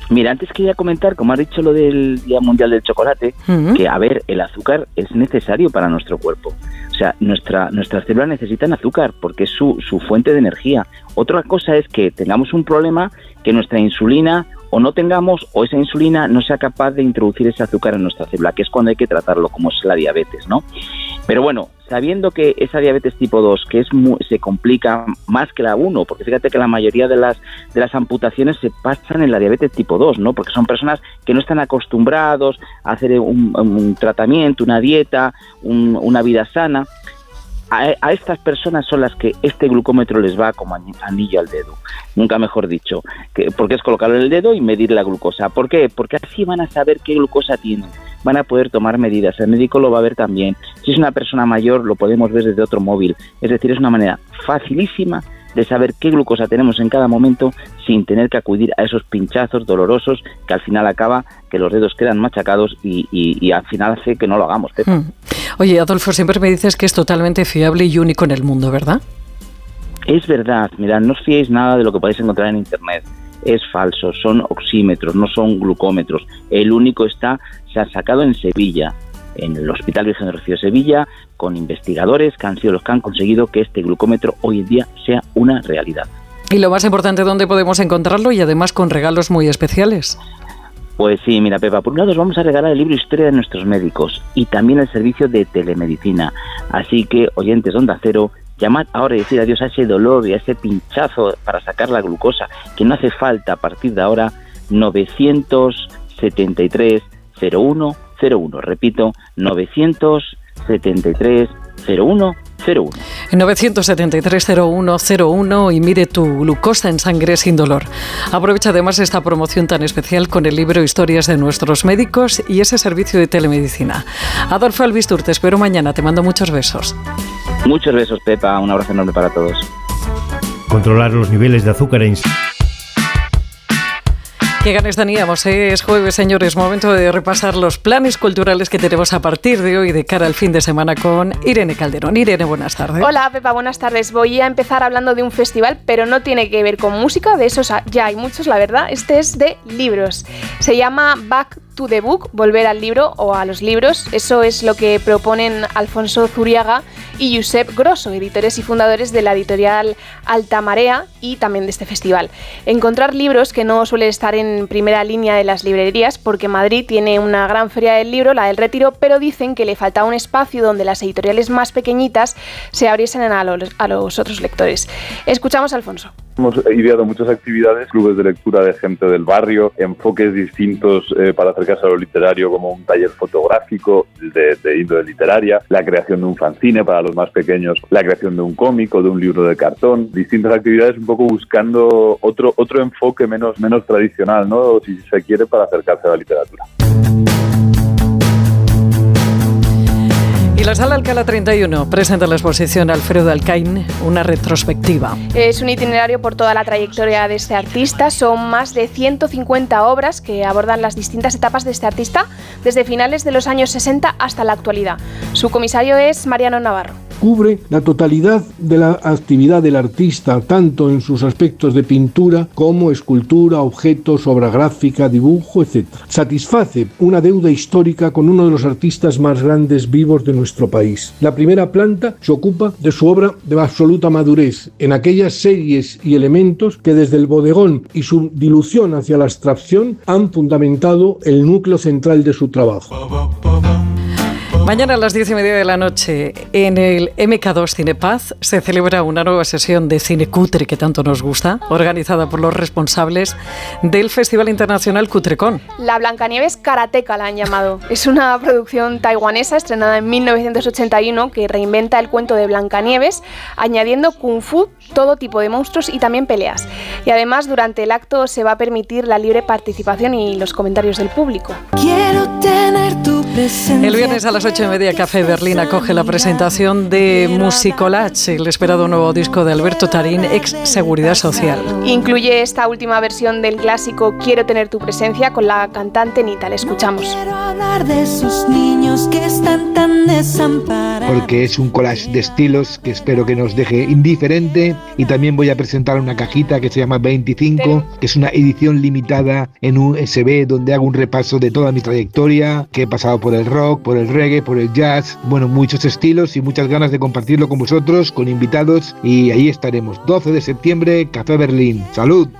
Mira, antes quería comentar, como has dicho lo del Día Mundial del Chocolate, uh-huh. que, a ver, el azúcar es necesario para nuestro cuerpo. O sea, nuestra, nuestras células necesitan azúcar porque es su, su fuente de energía. Otra cosa es que tengamos un problema, que nuestra insulina o no tengamos, o esa insulina no sea capaz de introducir ese azúcar en nuestra célula, que es cuando hay que tratarlo, como es la diabetes, ¿no? Pero bueno, sabiendo que esa diabetes tipo dos, que es muy, se complica más que la uno, porque fíjate que la mayoría de las de las amputaciones se pasan en la diabetes tipo dos, ¿no? Porque son personas que no están acostumbrados a hacer un, un tratamiento, una dieta, un, una vida sana. A, a estas personas son las que este glucómetro les va como anillo al dedo, nunca mejor dicho, que, porque es colocarlo en el dedo y medir la glucosa. ¿Por qué? Porque así van a saber qué glucosa tienen, van a poder tomar medidas, el médico lo va a ver también. Si es una persona mayor lo podemos ver desde otro móvil, es decir, es una manera facilísima de saber qué glucosa tenemos en cada momento sin tener que acudir a esos pinchazos dolorosos que al final acaba que los dedos quedan machacados y, y, y al final hace que no lo hagamos. Mm. Oye, Adolfo, siempre me dices que es totalmente fiable y único en el mundo, ¿verdad? Es verdad, mirad, no os fiéis nada de lo que podéis encontrar en internet. Es falso, son oxímetros, no son glucómetros. El único está, se ha sacado en Sevilla, en el Hospital Virgen del Rocío de Sevilla, con investigadores que han sido los que han conseguido que este glucómetro hoy en día sea una realidad. Y lo más importante, ¿dónde podemos encontrarlo? Y además con regalos muy especiales. Pues sí, mira, Pepa, por un lado os vamos a regalar el libro Historia de nuestros médicos y también el servicio de telemedicina. Así que, oyentes de Onda Cero, llamad ahora y decid adiós a ese dolor y a ese pinchazo para sacar la glucosa, que no hace falta a partir de ahora, novecientos setenta y tres cero uno cero uno. Repito, novecientos setenta y tres cero uno cero uno. novecientos setenta y tres cero uno cero uno y mide tu glucosa en sangre sin dolor. Aprovecha además esta promoción tan especial con el libro Historias de nuestros médicos y ese servicio de telemedicina. Adolfo Albistur, te espero mañana. Te mando muchos besos. Muchos besos, Pepa. Un abrazo enorme para todos. Controlar los niveles de azúcar en... Qué ganas teníamos, ¿eh? Es jueves, señores, momento de repasar los planes culturales que tenemos a partir de hoy de cara al fin de semana con Irene Calderón. Irene, buenas tardes. Hola, Pepa, buenas tardes. Voy a empezar hablando de un festival, pero no tiene que ver con música, de esos ya hay muchos, la verdad. Este es de libros. Se llama Back to the Book, volver al libro o a los libros. Eso es lo que proponen Alfonso Zuriaga y Josep Grosso, editores y fundadores de la editorial Alta Marea y también de este festival. Encontrar libros que no suelen estar en primera línea de las librerías, porque Madrid tiene una gran feria del libro, la del Retiro, pero dicen que le falta un espacio donde las editoriales más pequeñitas se abriesen a los, a los otros lectores. Escuchamos a Alfonso. Hemos ideado muchas actividades, clubes de lectura de gente del barrio, enfoques distintos eh, para acercarse a lo literario, como un taller fotográfico de, de índole literaria, la creación de un fanzine para los más pequeños, la creación de un cómic o de un libro de cartón, distintas actividades un poco buscando otro otro enfoque menos, menos tradicional, ¿no? Si se quiere, para acercarse a la literatura. Y la Sala Alcalá treinta y uno presenta la exposición Alfredo Alcaín, una retrospectiva. Es un itinerario por toda la trayectoria de este artista. Son más de ciento cincuenta obras que abordan las distintas etapas de este artista, desde finales de los años sesenta hasta la actualidad. Su comisario es Mariano Navarro. Cubre la totalidad de la actividad del artista, tanto en sus aspectos de pintura como escultura, objetos, obra gráfica, dibujo, etcétera. Satisface una deuda histórica con uno de los artistas más grandes vivos de nuestro país. La primera planta se ocupa de su obra de absoluta madurez, en aquellas series y elementos que desde el bodegón y su dilución hacia la abstracción han fundamentado el núcleo central de su trabajo. Mañana a las diez y media de la noche en el eme ka dos Cinepaz se celebra una nueva sesión de cine cutre que tanto nos gusta, organizada por los responsables del Festival Internacional Cutrecon. La Blancanieves Karateka la han llamado. Es una producción taiwanesa estrenada en mil novecientos ochenta y uno que reinventa el cuento de Blancanieves, añadiendo kung fu, todo tipo de monstruos y también peleas. Y además durante el acto se va a permitir la libre participación y los comentarios del público. Quiero tener tu El viernes a las ocho y media, Café Berlín acoge la presentación de Musicolage, el esperado nuevo disco de Alberto Tarín, ex Seguridad Social. Incluye esta última versión del clásico Quiero tener tu presencia con la cantante Nita. Le escuchamos. Quiero hablar de esos niños que están tan desamparados. Porque es un collage de estilos que espero que nos deje indiferente, y también voy a presentar una cajita que se llama veinticinco, que es una edición limitada en un U S B donde hago un repaso de toda mi trayectoria, que he pasado por el rock, por el reggae, por el jazz, bueno, muchos estilos y muchas ganas de compartirlo con vosotros, con invitados, y ahí estaremos, doce de septiembre, Café Berlín. ¡Salud!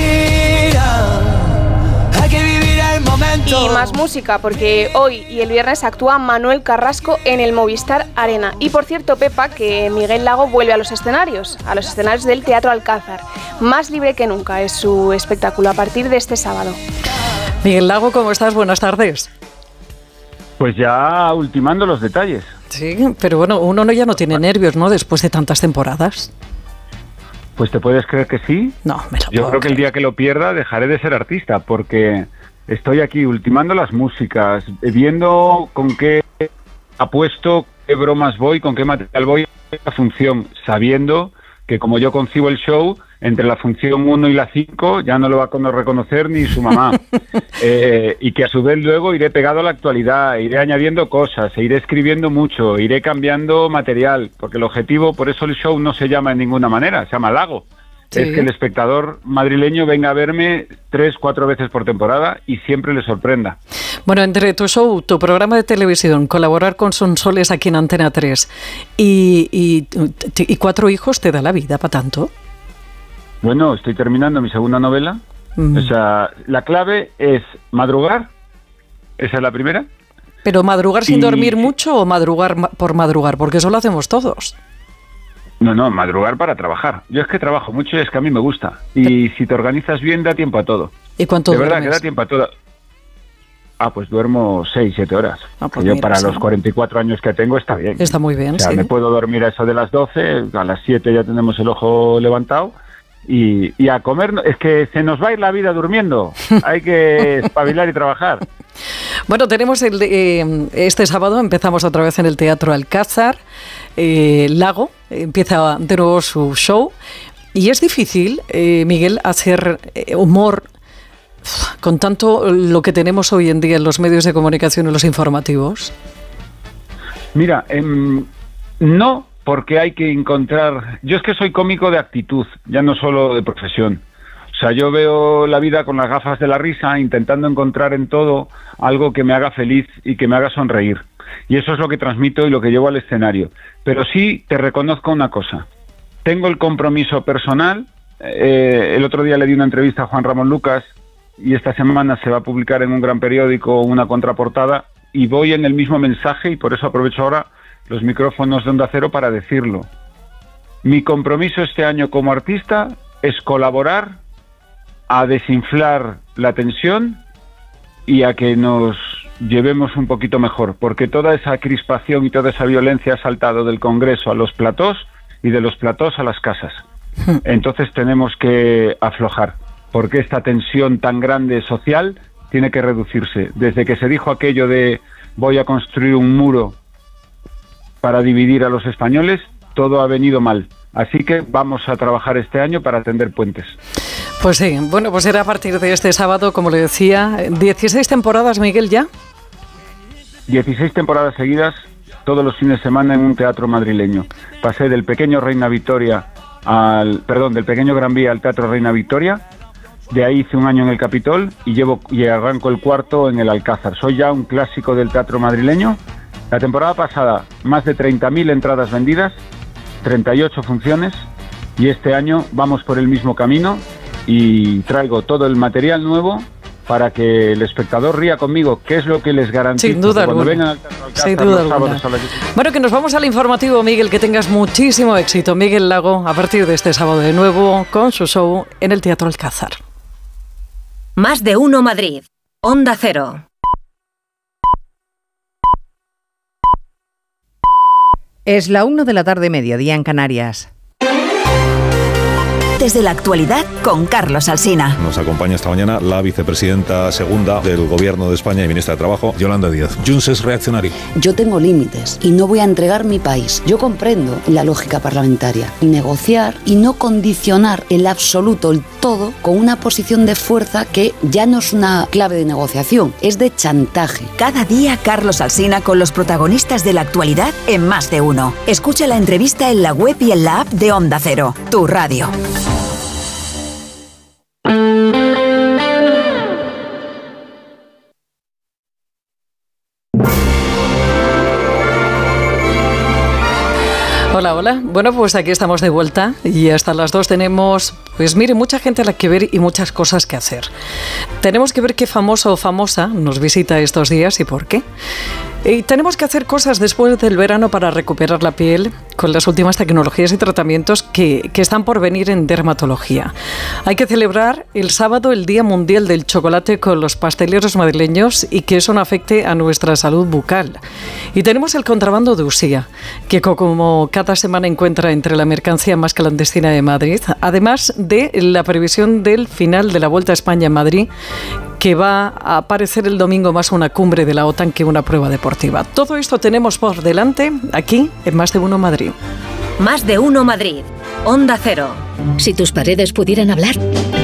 Y más música, porque hoy y el viernes actúa Manuel Carrasco en el Movistar Arena. Y por cierto, Pepa, que Miguel Lago vuelve a los escenarios, a los escenarios del Teatro Alcázar. Más libre que nunca es su espectáculo a partir de este sábado. Miguel Lago, ¿cómo estás? Buenas tardes. Pues ya ultimando los detalles. Sí, pero bueno, uno no, ya no tiene nervios, ¿no? Después de tantas temporadas. Pues te puedes creer que sí. No, me lo Yo puedo creo que el creer. día que lo pierda dejaré de ser artista, porque estoy aquí ultimando las músicas, viendo con qué apuesto, qué bromas voy, con qué material voy a la función, sabiendo que como yo concibo el show, entre la función uno y la cinco ya no lo va a reconocer ni su mamá. eh, y que a su vez luego iré pegado a la actualidad, iré añadiendo cosas, e iré escribiendo mucho, iré cambiando material, porque el objetivo, por eso el show no se llama de ninguna manera, se llama Lago. Sí. Es que el espectador madrileño venga a verme tres, cuatro veces por temporada y siempre le sorprenda. Bueno, entre tu show, tu programa de televisión, colaborar con Sonsoles aquí en Antena tres y, y, y cuatro hijos, ¿te da la vida para tanto? Bueno, estoy terminando mi segunda novela. Mm. O sea, la clave es madrugar, esa es la primera. ¿Pero madrugar sin y... dormir mucho o madrugar por madrugar? Porque eso lo hacemos todos. No, no, madrugar para trabajar. Yo es que trabajo mucho y es que a mí me gusta. Y si te organizas bien, da tiempo a todo. ¿Y cuánto De duermes? verdad que da tiempo a todo. Ah, pues duermo seis, siete horas. Ah, pues yo mira, para sí. los cuarenta y cuatro años que tengo está bien. Está muy bien, o sea, sí. me puedo dormir a eso de las doce, a las siete ya tenemos el ojo levantado. Y, y a comer, es que se nos va a ir la vida durmiendo. Hay que espabilar y trabajar. Bueno, tenemos el eh, este sábado empezamos otra vez en el Teatro Alcázar. Eh, Lago empieza de nuevo su show. Y es difícil, eh, Miguel, hacer eh, humor uf, con tanto lo que tenemos hoy en día en los medios de comunicación y los informativos. Mira, eh, no... porque hay que encontrar... Yo es que soy cómico de actitud, ya no solo de profesión. O sea, yo veo la vida con las gafas de la risa, intentando encontrar en todo algo que me haga feliz y que me haga sonreír. Y eso es lo que transmito y lo que llevo al escenario. Pero sí te reconozco una cosa. Tengo el compromiso personal. Eh, el otro día le di una entrevista a Juan Ramón Lucas y esta semana se va a publicar en un gran periódico una contraportada y voy en el mismo mensaje y por eso aprovecho ahora los micrófonos de Onda Cero para decirlo. Mi compromiso este año como artista es colaborar a desinflar la tensión y a que nos llevemos un poquito mejor, porque toda esa crispación y toda esa violencia ha saltado del Congreso a los platós y de los platós a las casas. Entonces tenemos que aflojar, porque esta tensión tan grande social tiene que reducirse. Desde que se dijo aquello de voy a construir un muro para dividir a los españoles, todo ha venido mal. Así que vamos a trabajar este año para tender puentes. Pues sí, bueno, pues será a partir de este sábado, como le decía, dieciséis temporadas, Miguel, ¿ya? dieciséis temporadas seguidas, todos los fines de semana en un teatro madrileño. Pasé del pequeño Reina Victoria al, perdón, del pequeño Gran Vía al Teatro Reina Victoria. De ahí hice un año en el Capitol y llevo y arranco el cuarto en el Alcázar. Soy ya un clásico del teatro madrileño. La temporada pasada, más de treinta mil entradas vendidas, treinta y ocho funciones, y este año vamos por el mismo camino y traigo todo el material nuevo para que el espectador ría conmigo, que es lo que les garantizo. Sin duda cuando alguna. vengan al Teatro Alcázar Sin duda los sábados alguna. a las... Bueno, que nos vamos al informativo, Miguel, que tengas muchísimo éxito. Miguel Lago, a partir de este sábado de nuevo, con su show en el Teatro Alcázar. Más de uno Madrid. Onda Cero. Es la una de la tarde, mediodía en Canarias. protagonistas de la actualidad con Carlos Alsina. Nos acompaña esta mañana la vicepresidenta segunda del Gobierno de España y ministra de Trabajo, Yolanda Díaz. Junts es reaccionario. Yo tengo límites y no voy a entregar mi país. Yo comprendo la lógica parlamentaria. Negociar y no condicionar el absoluto, el todo, con una posición de fuerza que ya no es una clave de negociación, es de chantaje. Cada día Carlos Alsina con los protagonistas de la actualidad en Más de Uno. Escucha la entrevista en la web y en la app de Onda Cero, tu radio. Hola, hola. Bueno, pues aquí estamos de vuelta y hasta las dos tenemos, pues mire, mucha gente a la que ver y muchas cosas que hacer. Tenemos que ver qué famoso o famosa nos visita estos días y por qué. Y tenemos que hacer cosas después del verano para recuperar la piel con las últimas tecnologías y tratamientos que, que están por venir en dermatología. Hay que celebrar el sábado el Día Mundial del Chocolate con los pasteleros madrileños y que eso no afecte a nuestra salud bucal. Y tenemos el contrabando de Usía, que como cada semana encuentra entre la mercancía más clandestina de Madrid, además de la previsión del final de la Vuelta a España en Madrid, que va a aparecer el domingo más una cumbre de la OTAN que una prueba deportiva. Todo esto tenemos por delante aquí en Más de Uno Madrid. Más de Uno Madrid. Onda Cero. Si tus paredes pudieran hablar.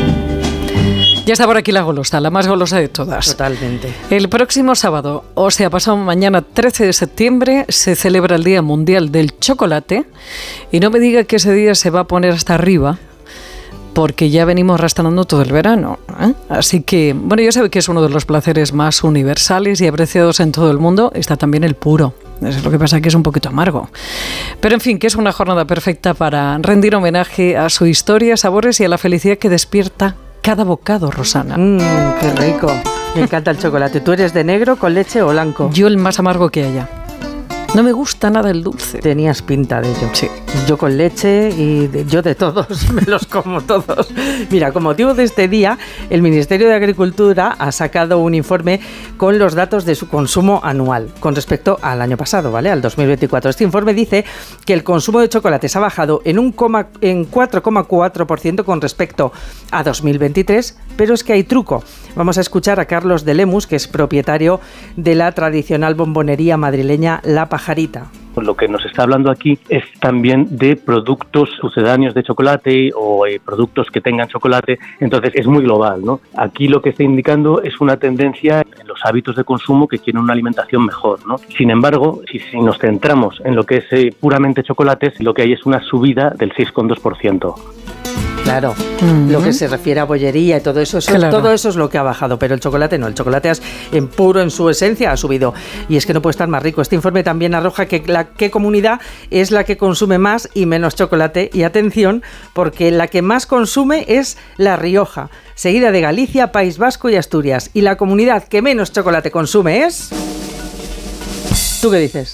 Ya está por aquí la golosa, la más golosa de todas. Totalmente. El próximo sábado, o sea, pasado mañana trece de septiembre, se celebra el Día Mundial del Chocolate. Y no me diga que ese día se va a poner hasta arriba, porque ya venimos arrastrando todo el verano, ¿eh? Así que, bueno, ya sabe que es uno de los placeres más universales y apreciados en todo el mundo. Está también el puro. Es lo que pasa que es un poquito amargo. Pero en fin, que es una jornada perfecta para rendir homenaje a su historia, sabores y a la felicidad que despierta cada bocado, Rosana. Mmm, qué rico. Me encanta el chocolate. ¿Tú eres de negro, con leche o blanco? Yo el más amargo que haya. No me gusta nada el dulce. Tenías pinta de ello. Sí. Yo con leche y de, yo de todos, me los como todos. Mira, con motivo de este día, el Ministerio de Agricultura ha sacado un informe con los datos de su consumo anual con respecto al año pasado, ¿vale? Al dos mil veinticuatro. Este informe dice que el consumo de chocolates ha bajado en, un coma, en cuatro coma cuatro por ciento con respecto a dos mil veintitrés, pero es que hay truco. Vamos a escuchar a Carlos de Lemus, que es propietario de la tradicional bombonería madrileña La Pajarita. Lo que nos está hablando aquí es también de productos sucedáneos de chocolate o eh, productos que tengan chocolate, entonces es muy global, ¿no? Aquí lo que está indicando es una tendencia en los hábitos de consumo que quieren una alimentación mejor, ¿no? Sin embargo, si, si nos centramos en lo que es eh, puramente chocolates, lo que hay es una subida del seis coma dos por ciento. Claro, uh-huh. Lo que se refiere a bollería y todo eso, eso claro. Todo eso es lo que ha bajado, pero el chocolate no, el chocolate es en puro, en su esencia, ha subido. Y es que no puede estar más rico. Este informe también arroja que la qué comunidad es la que consume más y menos chocolate. Y atención, porque la que más consume es La Rioja, seguida de Galicia, País Vasco y Asturias. Y la comunidad que menos chocolate consume es... ¿Tú qué dices?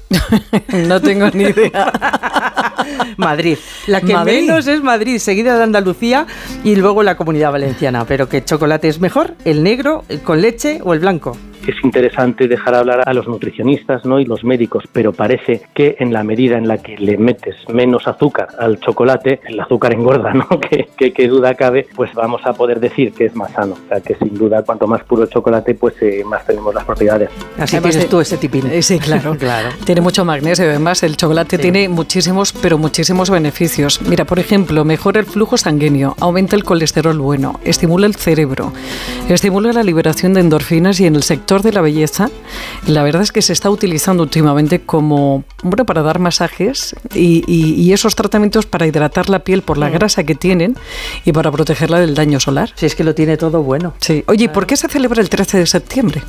No tengo ni idea. Madrid. La que Madrid. menos es Madrid, seguida de Andalucía y luego la Comunidad Valenciana. Pero ¿qué chocolate es mejor? ¿El negro, el con leche o el blanco? Es interesante dejar hablar a los nutricionistas, ¿no? Y los médicos, pero parece que en la medida en la que le metes menos azúcar al chocolate, el azúcar engorda, ¿no? Que, que, que duda cabe, pues vamos a poder decir que es más sano. O sea, que sin duda, cuanto más puro el chocolate, pues eh, más tenemos las propiedades. Así además tienes de, tú ese tipín. Sí, claro. claro. Tiene mucho magnesio, además el chocolate sí. tiene muchísimos, pero muchísimos beneficios. Mira, por ejemplo, mejora el flujo sanguíneo, aumenta el colesterol bueno, estimula el cerebro, estimula la liberación de endorfinas y en el sector de la belleza, la verdad es que se está utilizando últimamente como, bueno, para dar masajes y, y, y esos tratamientos para hidratar la piel por la grasa que tienen y para protegerla del daño solar. Si es que lo tiene todo bueno. Sí. Oye, claro. ¿Por qué se celebra el trece de septiembre?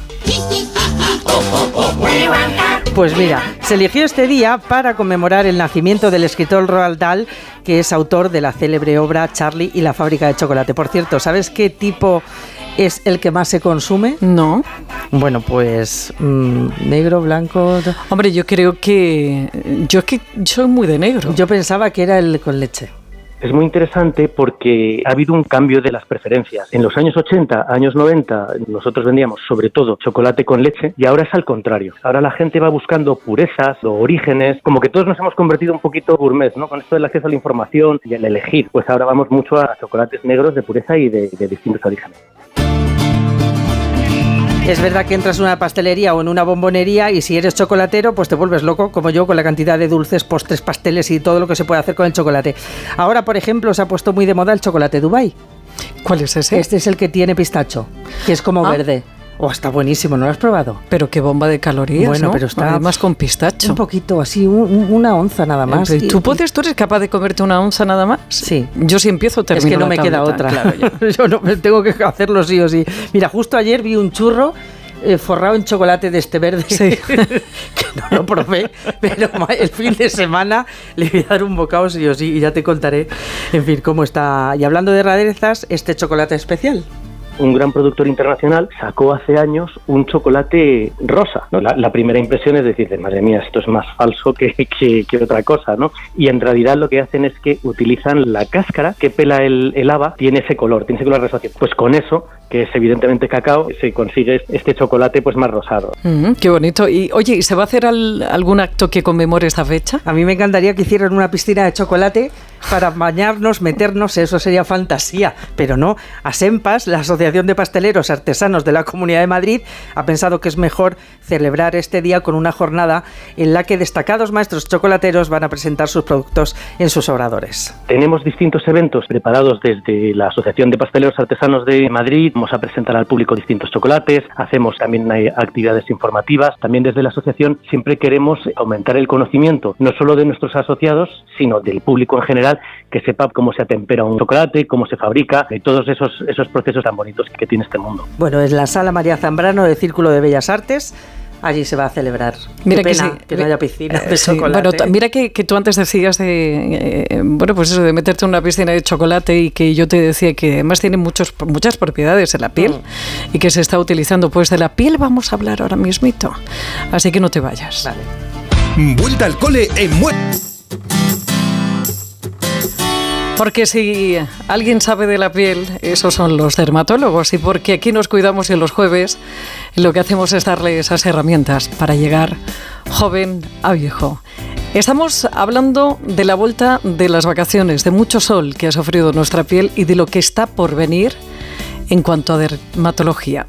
Pues mira, se eligió este día para conmemorar el nacimiento del escritor Roald Dahl, que es autor de la célebre obra Charlie y la fábrica de chocolate. Por cierto, ¿sabes qué tipo es el que más se consume? No. Bueno, pues mmm, negro, blanco... Hombre, yo creo que... Yo es que soy muy de negro. Yo pensaba que era el con leche. Es muy interesante porque ha habido un cambio de las preferencias. En los años ochenta, años noventa, nosotros vendíamos sobre todo chocolate con leche y ahora es al contrario. Ahora la gente va buscando purezas o orígenes, como que todos nos hemos convertido un poquito gourmet, ¿no? Con esto del acceso a la información y el elegir, pues ahora vamos mucho a chocolates negros de pureza y de, de distintos orígenes. Es verdad que entras en una pastelería o en una bombonería y si eres chocolatero, pues te vuelves loco, como yo, con la cantidad de dulces, postres, pasteles y todo lo que se puede hacer con el chocolate. Ahora, por ejemplo, se ha puesto muy de moda el chocolate Dubai. ¿Cuál es ese? Este es el que tiene pistacho, que es como ah. verde. Oh, está buenísimo, ¿no lo has probado? Pero qué bomba de calorías, bueno, ¿no? Pero está además con pistacho. Un poquito, así, un, una onza nada más. ¿Tú, y, puedes, ¿Tú eres capaz de comerte una onza nada más? Sí. Yo si empiezo termino. Es que no me tableta, queda otra. Claro, yo no me tengo que hacerlo sí o sí. Mira, justo ayer vi un churro eh, forrado en chocolate de este verde. Sí. Que no lo probé, pero el fin de semana le voy a dar un bocado sí o sí y ya te contaré, en fin, cómo está. Y hablando de rarezas, este chocolate especial. Un gran productor internacional sacó hace años un chocolate rosa, ¿no? La, la primera impresión es decir, madre mía, esto es más falso que, que, que otra cosa, ¿no? Y en realidad lo que hacen es que utilizan la cáscara que pela el, el haba, tiene ese color, tiene ese color rosáceo. Pues con eso, que es evidentemente cacao, se consigue este chocolate pues más rosado. Mm, qué bonito. Y oye, ¿y se va a hacer al, algún acto que conmemore esta fecha? A mí me encantaría que hicieran una piscina de chocolate para bañarnos, meternos, eso sería fantasía, pero no. ASEMPAS, la Asociación de Pasteleros Artesanos de la Comunidad de Madrid, ha pensado que es mejor celebrar este día con una jornada en la que destacados maestros chocolateros van a presentar sus productos en sus obradores. Tenemos distintos eventos preparados desde la Asociación de Pasteleros Artesanos de Madrid. Vamos a presentar al público distintos chocolates, hacemos también actividades informativas. También desde la asociación siempre queremos aumentar el conocimiento, no solo de nuestros asociados, sino del público en general, que sepa cómo se atempera un chocolate, cómo se fabrica y todos esos, esos procesos tan bonitos que tiene este mundo. Bueno, es la Sala María Zambrano del Círculo de Bellas Artes. Allí se va a celebrar. Mira Qué pena que, sí, que no haya piscina de sí, chocolate. Bueno, mira que, que tú antes decías de, eh, bueno, pues eso de meterte en una piscina de chocolate y que yo te decía que además tiene muchos, muchas propiedades en la piel mm. y que se está utilizando. Pues de la piel vamos a hablar ahora mismito. Así que no te vayas. Vale. Vuelta al cole en Mue. Porque si alguien sabe de la piel, esos son los dermatólogos. Y porque aquí nos cuidamos en los jueves, lo que hacemos es darle esas herramientas para llegar joven a viejo. Estamos hablando de la vuelta de las vacaciones, de mucho sol que ha sufrido nuestra piel y de lo que está por venir en cuanto a dermatología.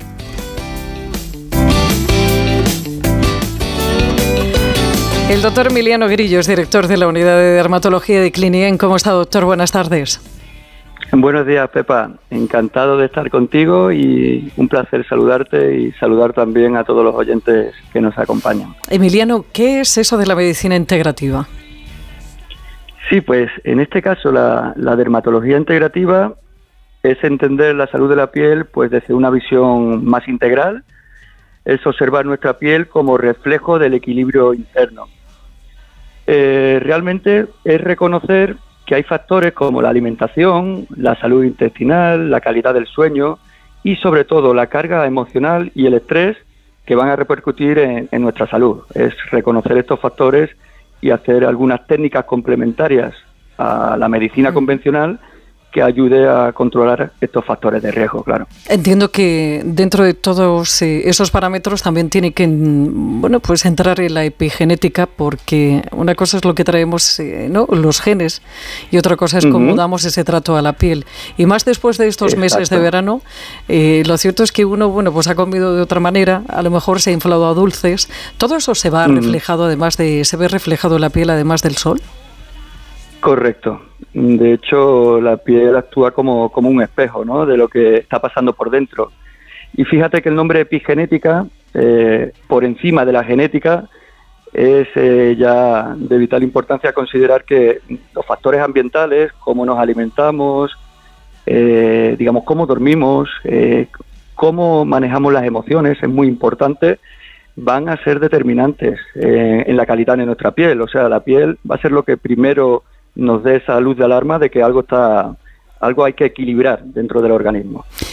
El doctor Emiliano Grillo es director de la Unidad de Dermatología de Clinien. ¿Cómo está, doctor? Buenas tardes. Buenos días, Pepa. Encantado de estar contigo y un placer saludarte y saludar también a todos los oyentes que nos acompañan. Emiliano, ¿qué es eso de la medicina integrativa? Sí, pues en este caso la, la dermatología integrativa es entender la salud de la piel pues desde una visión más integral, es observar nuestra piel como reflejo del equilibrio interno. Eh, realmente es reconocer que hay factores como la alimentación, la salud intestinal, la calidad del sueño y sobre todo la carga emocional y el estrés que van a repercutir en, en nuestra salud. Es reconocer estos factores y hacer algunas técnicas complementarias a la medicina mm. convencional que ayude a controlar estos factores de riesgo, claro. Entiendo que dentro de todos eh, esos parámetros también tiene que, bueno, pues entrar en la epigenética, porque una cosa es lo que traemos, eh, ¿no?, los genes, y otra cosa es uh-huh. cómo damos ese trato a la piel. Y más después de estos Exacto. meses de verano, eh, lo cierto es que uno, bueno, pues ha comido de otra manera, a lo mejor se ha inflado a dulces. Todo eso se va uh-huh. reflejado, además de, se ve reflejado en la piel, además del sol. Correcto. De hecho, la piel actúa como, como un espejo, ¿no?, de lo que está pasando por dentro. Y fíjate que el nombre epigenética, eh, por encima de la genética, es eh, ya de vital importancia considerar que los factores ambientales, cómo nos alimentamos, eh, digamos, cómo dormimos, eh, cómo manejamos las emociones, es muy importante, van a ser determinantes eh, en la calidad de nuestra piel. O sea, la piel va a ser lo que primero nos dé esa luz de alarma de que algo está, algo hay que equilibrar dentro del organismo.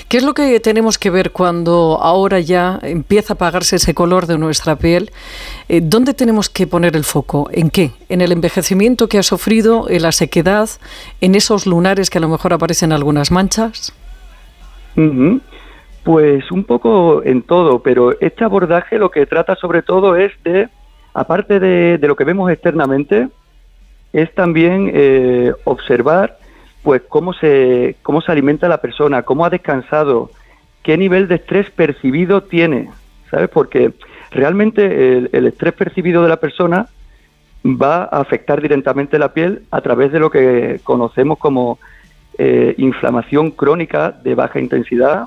¿Qué es lo que tenemos que ver cuando ahora ya empieza a apagarse ese color de nuestra piel? Eh, ¿Dónde tenemos que poner el foco? ¿En qué? ¿En el envejecimiento que ha sufrido, en la sequedad, en esos lunares que a lo mejor aparecen algunas manchas? Uh-huh. Pues un poco en todo, pero este abordaje lo que trata sobre todo es de, aparte de, de lo que vemos externamente, es también eh, observar pues cómo se cómo se alimenta la persona, cómo ha descansado, qué nivel de estrés percibido tiene, ¿sabes? Porque realmente el, el estrés percibido de la persona va a afectar directamente la piel a través de lo que conocemos como eh, inflamación crónica de baja intensidad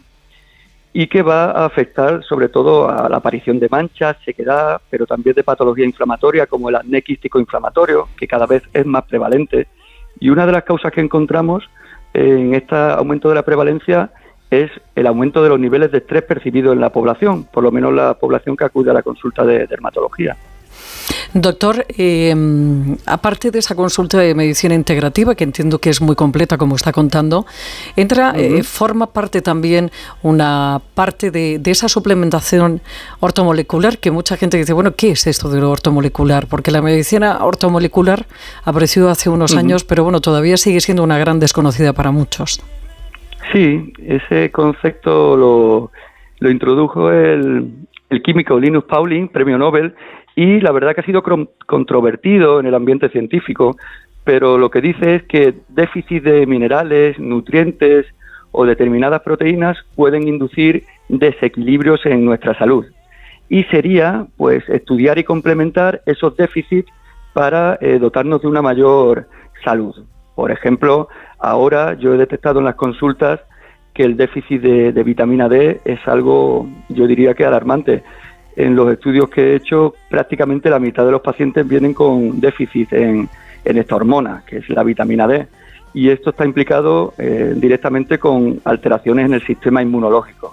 y que va a afectar sobre todo a la aparición de manchas, sequedad, pero también de patología inflamatoria como el acné quístico inflamatorio, que cada vez es más prevalente. Y una de las causas que encontramos en este aumento de la prevalencia es el aumento de los niveles de estrés percibidos en la población, por lo menos la población que acude a la consulta de dermatología. Doctor, eh, aparte de esa consulta de medicina integrativa, que entiendo que es muy completa, como está contando, entra, uh-huh. eh, forma parte también una parte de, de esa suplementación ortomolecular, que mucha gente dice, bueno, ¿qué es esto de lo ortomolecular? Porque la medicina ortomolecular apareció hace unos uh-huh. años, pero bueno, todavía sigue siendo una gran desconocida para muchos. Sí, ese concepto lo, lo introdujo el, el químico Linus Pauling, premio Nobel, y la verdad que ha sido controvertido en el ambiente científico, pero lo que dice es que déficit de minerales, nutrientes o determinadas proteínas pueden inducir desequilibrios en nuestra salud. Y sería, pues, estudiar y complementar esos déficits para eh, dotarnos de una mayor salud. Por ejemplo, ahora yo he detectado en las consultas que el déficit de, de vitamina D es algo, yo diría que alarmante. En los estudios que he hecho, prácticamente la mitad de los pacientes vienen con déficit en, en esta hormona, que es la vitamina D. Y esto está implicado eh, directamente con alteraciones en el sistema inmunológico.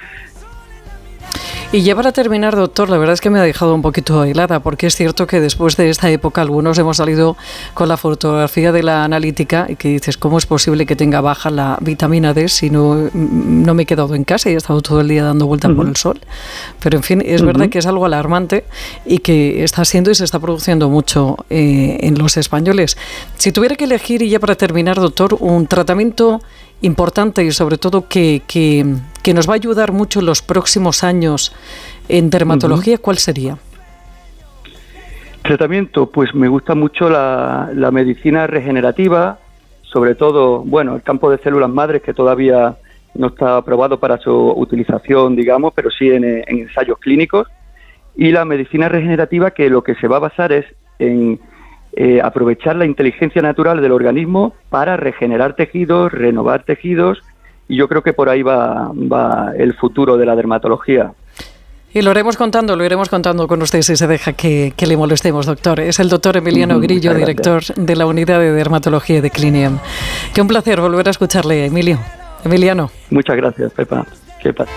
Y ya para terminar, doctor, la verdad es que me ha dejado un poquito helada, porque es cierto que después de esta época algunos hemos salido con la fotografía de la analítica y que dices, ¿cómo es posible que tenga baja la vitamina D si no, no me he quedado en casa y he estado todo el día dando vueltas uh-huh. por el sol? Pero en fin, es uh-huh. verdad que es algo alarmante y que está siendo y se está produciendo mucho eh, en los españoles. Si tuviera que elegir, y ya para terminar, doctor, un tratamiento importante y sobre todo que, que, que nos va a ayudar mucho en los próximos años en dermatología, uh-huh. ¿cuál sería? Tratamiento, pues me gusta mucho la, la medicina regenerativa, sobre todo, bueno, el campo de células madres, que todavía no está aprobado para su utilización, digamos, pero sí en, en ensayos clínicos, y la medicina regenerativa, que lo que se va a basar es en Eh, aprovechar la inteligencia natural del organismo para regenerar tejidos, renovar tejidos, y yo creo que por ahí va, va el futuro de la dermatología. Y lo iremos contando, lo iremos contando con usted si se deja que, que le molestemos, doctor. Es el doctor Emiliano Grillo, director de la Unidad de Dermatología de Clinium. Qué un placer volver a escucharle, Emilio. Emiliano. Muchas gracias, Pepa. ¿Qué pasa?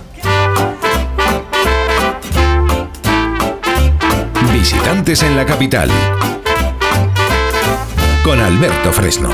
Visitantes en la capital. Con Alberto Fresno.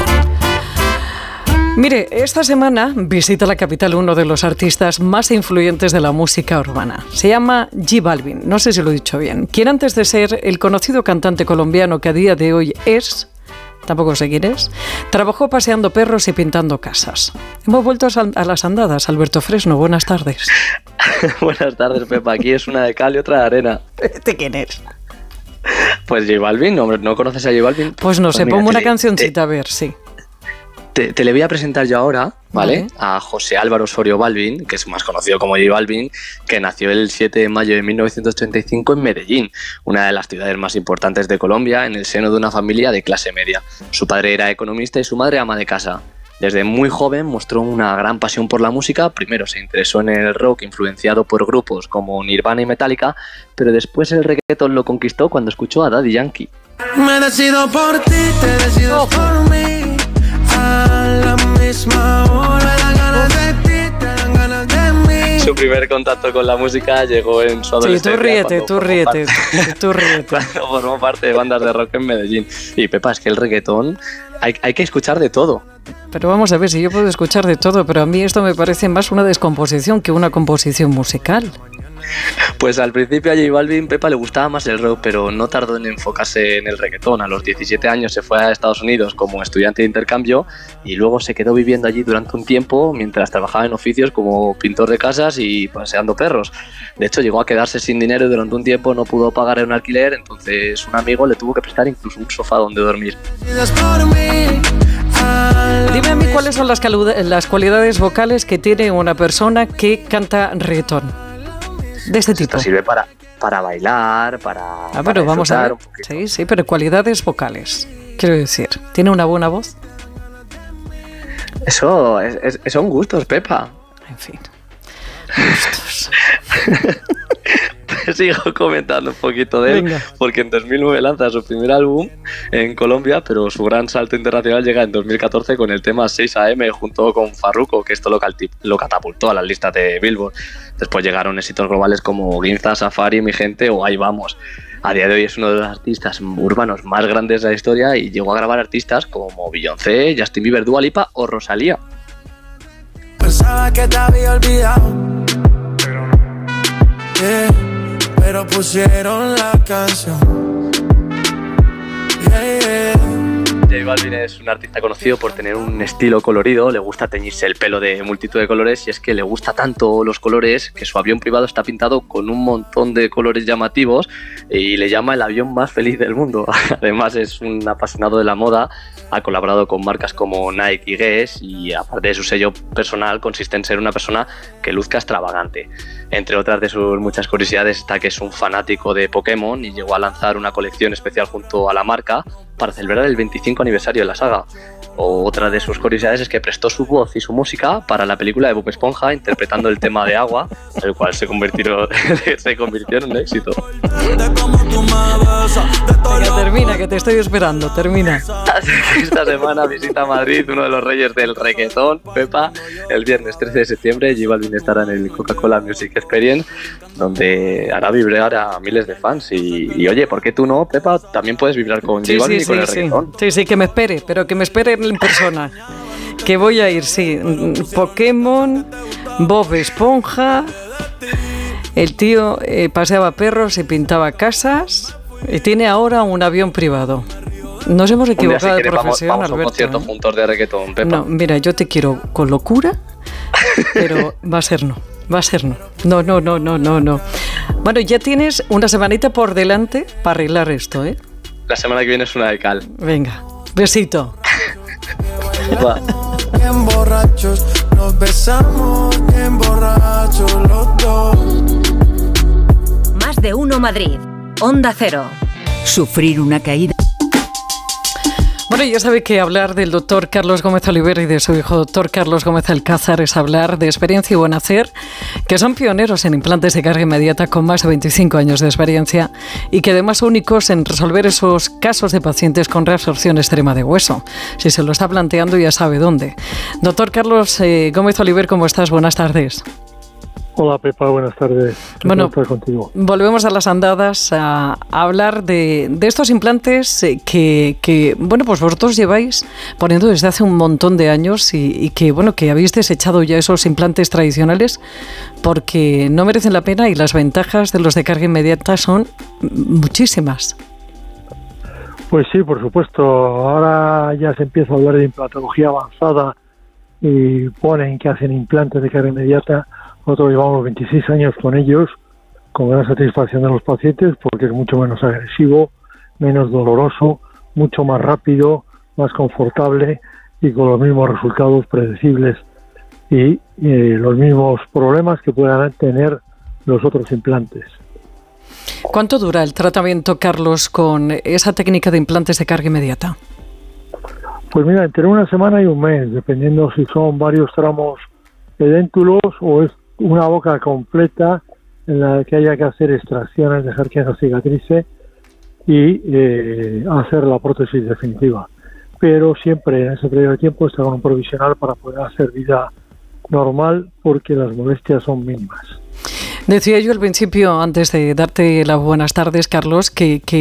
Mire, esta semana visita la capital uno de los artistas más influyentes de la música urbana. Se llama J Balvin, no sé si lo he dicho bien, quien antes de ser el conocido cantante colombiano que a día de hoy es, tampoco sé quién es, trabajó paseando perros y pintando casas. Hemos vuelto a las andadas. Alberto Fresno, buenas tardes. Buenas tardes, Pepa. Aquí es una de cal y otra de arena. ¿Este quién es? Pues J Balvin, hombre, ¿no conoces a J Balvin? Pues no pues sé, pongo una te, cancioncita, te, a ver, sí. Te, te le voy a presentar yo ahora, ¿vale? Vale. A José Álvaro Osorio Balvin, que es más conocido como J Balvin, que nació el siete de mayo de mil novecientos treinta y cinco en Medellín, una de las ciudades más importantes de Colombia, en el seno de una familia de clase media. Su padre era economista y su madre ama de casa. Desde muy joven mostró una gran pasión por la música. Primero se interesó en el rock, influenciado por grupos como Nirvana y Metallica, pero después el reggaetón lo conquistó cuando escuchó a Daddy Yankee. Me decido por ti, te decido por mí. A la misma hora, dan ganas de ti, te dan ganas de mí. Su primer contacto con la música llegó en su adolescencia. Sí, tú ríete, tú ríete, tú ríete. Cuando formó parte de bandas de rock en Medellín. Y Pepa, es que el reggaetón hay, hay que escuchar de todo. Pero vamos a ver, si yo puedo escuchar de todo, pero a mí esto me parece más una descomposición que una composición musical. Pues al principio a J Balvin, Pepa, le gustaba más el rock, pero no tardó en enfocarse en el reggaetón. A los diecisiete años se fue a Estados Unidos como estudiante de intercambio y luego se quedó viviendo allí durante un tiempo mientras trabajaba en oficios como pintor de casas y paseando perros. De hecho, llegó a quedarse sin dinero y durante un tiempo no pudo pagar un alquiler, entonces un amigo le tuvo que prestar incluso un sofá donde dormir. Dime a mí cuáles son las, las cualidades vocales que tiene una persona que canta reggaetón. De este tipo. Esto sirve para, para bailar, para. Ah, pero vamos a ver. Sí, sí, pero cualidades vocales. Quiero decir, ¿tiene una buena voz? Eso es, es, son gustos, Pepa. En fin. Gustos. Sigo comentando un poquito de él, Venga. Porque en dos mil nueve lanza su primer álbum en Colombia, pero su gran salto internacional llega en dos mil catorce con el tema seis a eme junto con Farruko, que esto lo, lo catapultó a las listas de Billboard. Después llegaron éxitos globales como Ginza, Safari, Mi Gente o Ahí Vamos. A día de hoy es uno de los artistas urbanos más grandes de la historia y llegó a grabar artistas como Beyoncé, Justin Bieber, Dua Lipa o Rosalía. Pensaba que te había olvidado, pero no. Yeah. Pero pusieron la canción. Yeah, yeah. J Balvin es un artista conocido por tener un estilo colorido, le gusta teñirse el pelo de multitud de colores y es que le gusta tanto los colores que su avión privado está pintado con un montón de colores llamativos y le llama el avión más feliz del mundo. Además es un apasionado de la moda, ha colaborado con marcas como Nike y Guess y aparte de su sello personal consiste en ser una persona que luzca extravagante. Entre otras de sus muchas curiosidades está que es un fanático de Pokémon y llegó a lanzar una colección especial junto a la marca para celebrar el veinticinco aniversario de la saga. O otra de sus curiosidades es que prestó su voz y su música para la película de Bob Esponja interpretando el tema de Agua, el cual se convirtió, se convirtió en un éxito. Venga, termina, que te estoy esperando, termina. Esta semana visita Madrid uno de los reyes del reggaetón, Pepa. El viernes trece de septiembre J Balvin estará en el Coca-Cola Music Experience, donde hará vibrar a miles de fans. Y, y oye, ¿por qué tú no, Pepa? También puedes vibrar con sí, J Balvin sí, y con sí, el sí. reggaetón. Sí, sí, que me espere, pero que me espere en persona. Que voy a ir, sí. Pokémon, Bob Esponja. El tío eh, paseaba perros y pintaba casas. Y tiene ahora un avión privado. Nos hemos equivocado de profesión, vamos, vamos Alberto. a un concierto ¿eh? juntos de reggaetón, Pepa. No, mira, yo te quiero con locura, pero va a ser no. Va a ser no. No, no, no, no, no, no. Bueno, ya tienes una semanita por delante para arreglar esto, ¿eh? La semana que viene es una de cal. Venga, besito. Bien borrachos, nos besamos, bien borrachos los dos. Más de uno Madrid. Onda Cero. Sufrir una caída. Bueno, ya sabe que hablar del doctor Carlos Gómez Oliver y de su hijo doctor Carlos Gómez Alcázar es hablar de Experiencia y Buen Hacer, que son pioneros en implantes de carga inmediata con más de veinticinco años de experiencia y que además son únicos en resolver esos casos de pacientes con reabsorción extrema de hueso. Si se lo está planteando ya sabe dónde. Doctor Carlos eh, Gómez Oliver, ¿cómo estás? Buenas tardes. Hola Pepa, buenas tardes. Bueno, estar contigo. Volvemos a las andadas a, a hablar de, de estos implantes que, que, bueno, pues vosotros lleváis poniendo desde hace un montón de años y, y que, bueno, que habéis desechado ya esos implantes tradicionales porque no merecen la pena y las ventajas de los de carga inmediata son muchísimas. Pues sí, por supuesto. Ahora ya se empieza a hablar de implantología avanzada y ponen que hacen implantes de carga inmediata. Nosotros llevamos veintiséis años con ellos, con gran satisfacción de los pacientes, porque es mucho menos agresivo, menos doloroso, mucho más rápido, más confortable y con los mismos resultados predecibles y eh, los mismos problemas que puedan tener los otros implantes. ¿Cuánto dura el tratamiento, Carlos, con esa técnica de implantes de carga inmediata? Pues mira, entre una semana y un mes, dependiendo si son varios tramos edéntulos o es una boca completa en la que haya que hacer extracciones, dejar que no cicatrice y eh, hacer la prótesis definitiva. Pero siempre en ese periodo de tiempo está con un provisional para poder hacer vida normal porque las molestias son mínimas. Decía yo al principio, antes de darte las buenas tardes, Carlos, que, que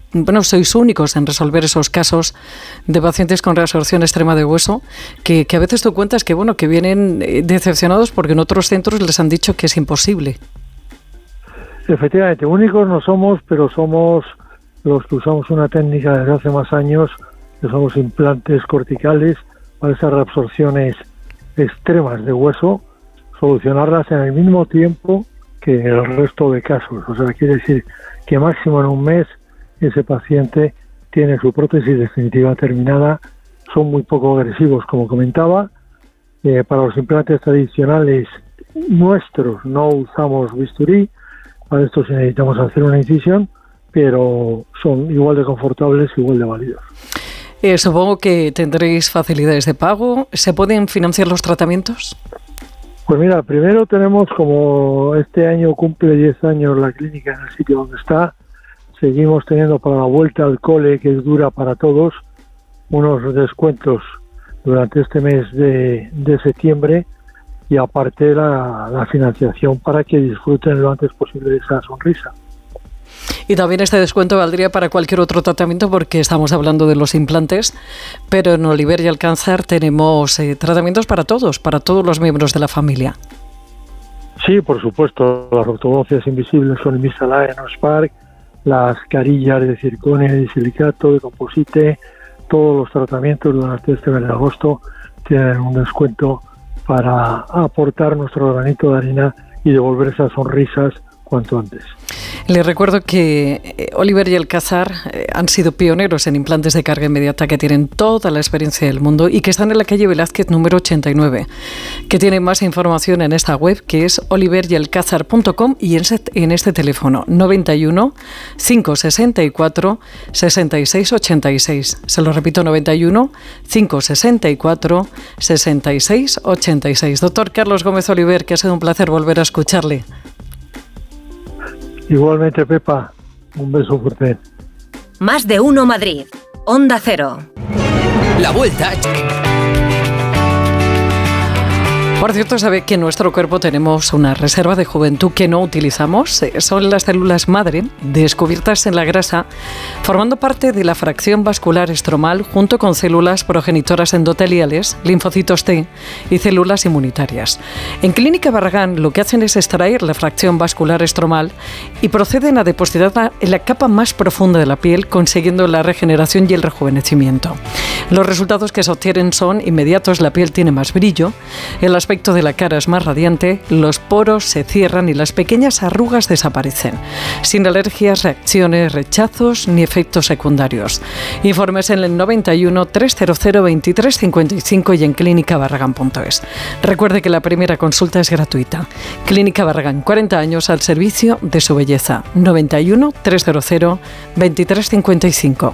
bueno, sois únicos en resolver esos casos de pacientes con reabsorción extrema de hueso, que, que a veces tú cuentas que, bueno, que vienen decepcionados porque en otros centros les han dicho que es imposible. Efectivamente, únicos no somos, pero somos los que usamos una técnica desde hace más años, que son los implantes corticales para esas reabsorciones extremas de hueso, solucionarlas en el mismo tiempo que el resto de casos. O sea, quiere decir que máximo en un mes ese paciente tiene su prótesis definitiva terminada. Son muy poco agresivos, como comentaba. Eh, para los implantes tradicionales nuestros no usamos bisturí. Para esto sí necesitamos hacer una incisión, pero son igual de confortables, igual de válidos. Eh, supongo que tendréis facilidades de pago. ¿Se pueden financiar los tratamientos? Pues mira, primero tenemos, como este año cumple diez años la clínica en el sitio donde está, seguimos teniendo para la vuelta al cole, que es dura para todos, unos descuentos durante este mes de, de septiembre, y aparte la, la financiación para que disfruten lo antes posible de esa sonrisa. Y también este descuento valdría para cualquier otro tratamiento, porque estamos hablando de los implantes, pero en Oliver y Alcázar tenemos eh, tratamientos para todos, para todos los miembros de la familia. Sí, por supuesto, las ortodoncias invisibles son Invisalign, Spark, las carillas de circonio y de silicato, de composite, todos los tratamientos durante este mes de agosto tienen un descuento para aportar nuestro granito de arena y devolver esas sonrisas cuanto antes. Les recuerdo que Oliver y Alcázar han sido pioneros en implantes de carga inmediata, que tienen toda la experiencia del mundo y que están en la calle Velázquez número ochenta y nueve, que tienen más información en esta web, que es oliver y alcázar punto com, y en este, en este teléfono noventa y uno, cinco sesenta y cuatro, sesenta y seis ochenta y seis. Se lo repito, noventa y uno, cinco sesenta y cuatro, sesenta y seis ochenta y seis. Doctor Carlos Gómez Oliver, que ha sido un placer volver a escucharle. Igualmente, Pepa, un beso fuerte. Más de uno Madrid, Onda Cero. La vuelta. Por cierto, sabe que en nuestro cuerpo tenemos una reserva de juventud que no utilizamos. Son las células madre, descubiertas en la grasa, formando parte de la fracción vascular estromal, junto con células progenitoras endoteliales, linfocitos T y células inmunitarias. En Clínica Barragán lo que hacen es extraer la fracción vascular estromal y proceden a depositarla en la capa más profunda de la piel, consiguiendo la regeneración y el rejuvenecimiento. Los resultados que se obtienen son inmediatos: la piel tiene más brillo, el aspecto de la cara es más radiante, los poros se cierran y las pequeñas arrugas desaparecen, sin alergias, reacciones, rechazos ni efectos secundarios. Informes en el noventa y uno, trescientos veintitrés cincuenta y cinco y en clínica barragán punto es. Recuerde que la primera consulta es gratuita. Clínica Barragán, cuarenta años al servicio de su belleza. noventa y uno, trescientos veintitrés cincuenta y cinco.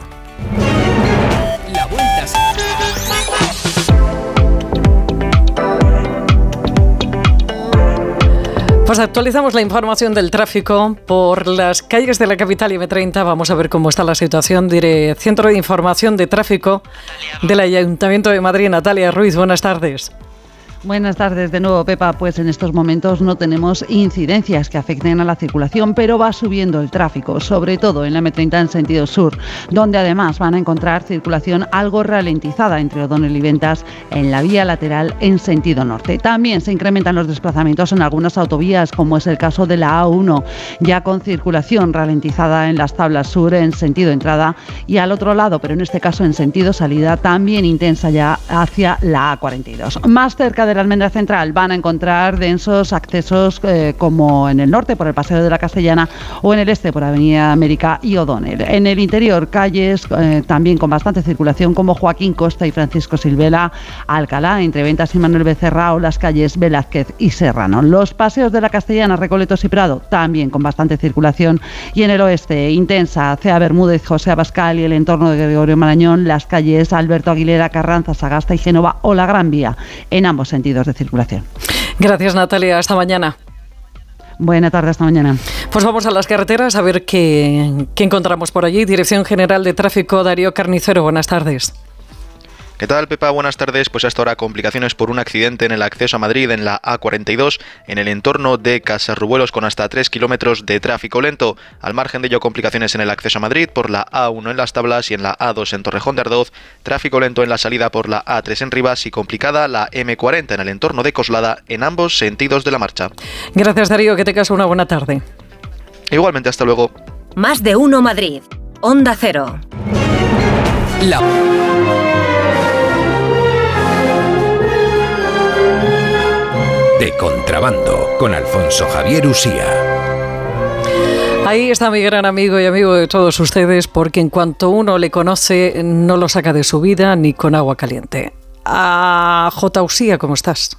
Pues actualizamos la información del tráfico por las calles de la capital y eme treinta. Vamos a ver cómo está la situación. Diré Centro de Información de Tráfico del Ayuntamiento de Madrid. Natalia Ruiz, buenas tardes. Buenas tardes de nuevo, Pepa. Pues en estos momentos no tenemos incidencias que afecten a la circulación, pero va subiendo el tráfico, sobre todo en la eme treinta en sentido sur, donde además van a encontrar circulación algo ralentizada entre O'Donnell y Ventas en la vía lateral en sentido norte. También se incrementan los desplazamientos en algunas autovías, como es el caso de la A uno, ya con circulación ralentizada en las tablas sur en sentido entrada y al otro lado, pero en este caso en sentido salida, también intensa ya hacia la A cuarenta y dos. Más cerca de la Almendra Central van a encontrar densos accesos eh, como en el norte por el Paseo de la Castellana o en el este por Avenida América y O'Donnell. En el interior, calles eh, también con bastante circulación como Joaquín Costa y Francisco Silvela, Alcalá, entre Ventas y Manuel Becerra, o las calles Velázquez y Serrano. Los paseos de la Castellana, Recoletos y Prado también con bastante circulación, y en el oeste, intensa, Cea Bermúdez, José Abascal y el entorno de Gregorio Marañón, las calles Alberto Aguilera, Carranza, Sagasta y Génova o la Gran Vía, en ambos sentidos de circulación. Gracias, Natalia. Hasta mañana. Buena tarde, hasta mañana. Pues vamos a las carreteras a ver qué, qué encontramos por allí. Dirección General de Tráfico, Darío Carnicero, buenas tardes. ¿Qué tal, Pepa? Buenas tardes. Pues hasta ahora complicaciones por un accidente en el acceso a Madrid en la A cuarenta y dos, en el entorno de Casarrubuelos, con hasta tres kilómetros de tráfico lento. Al margen de ello, complicaciones en el acceso a Madrid por la A uno en Las Tablas y en la A dos en Torrejón de Ardoz. Tráfico lento en la salida por la A tres en Rivas y complicada la eme cuarenta en el entorno de Coslada en ambos sentidos de la marcha. Gracias, Darío. Que tengas una buena tarde. Igualmente, hasta luego. Más de uno Madrid. Onda Cero. La... De contrabando, con Alfonso Javier Usía. Ahí está mi gran amigo y amigo de todos ustedes, porque en cuanto uno le conoce, no lo saca de su vida ni con agua caliente. A J. Usía, ¿cómo estás?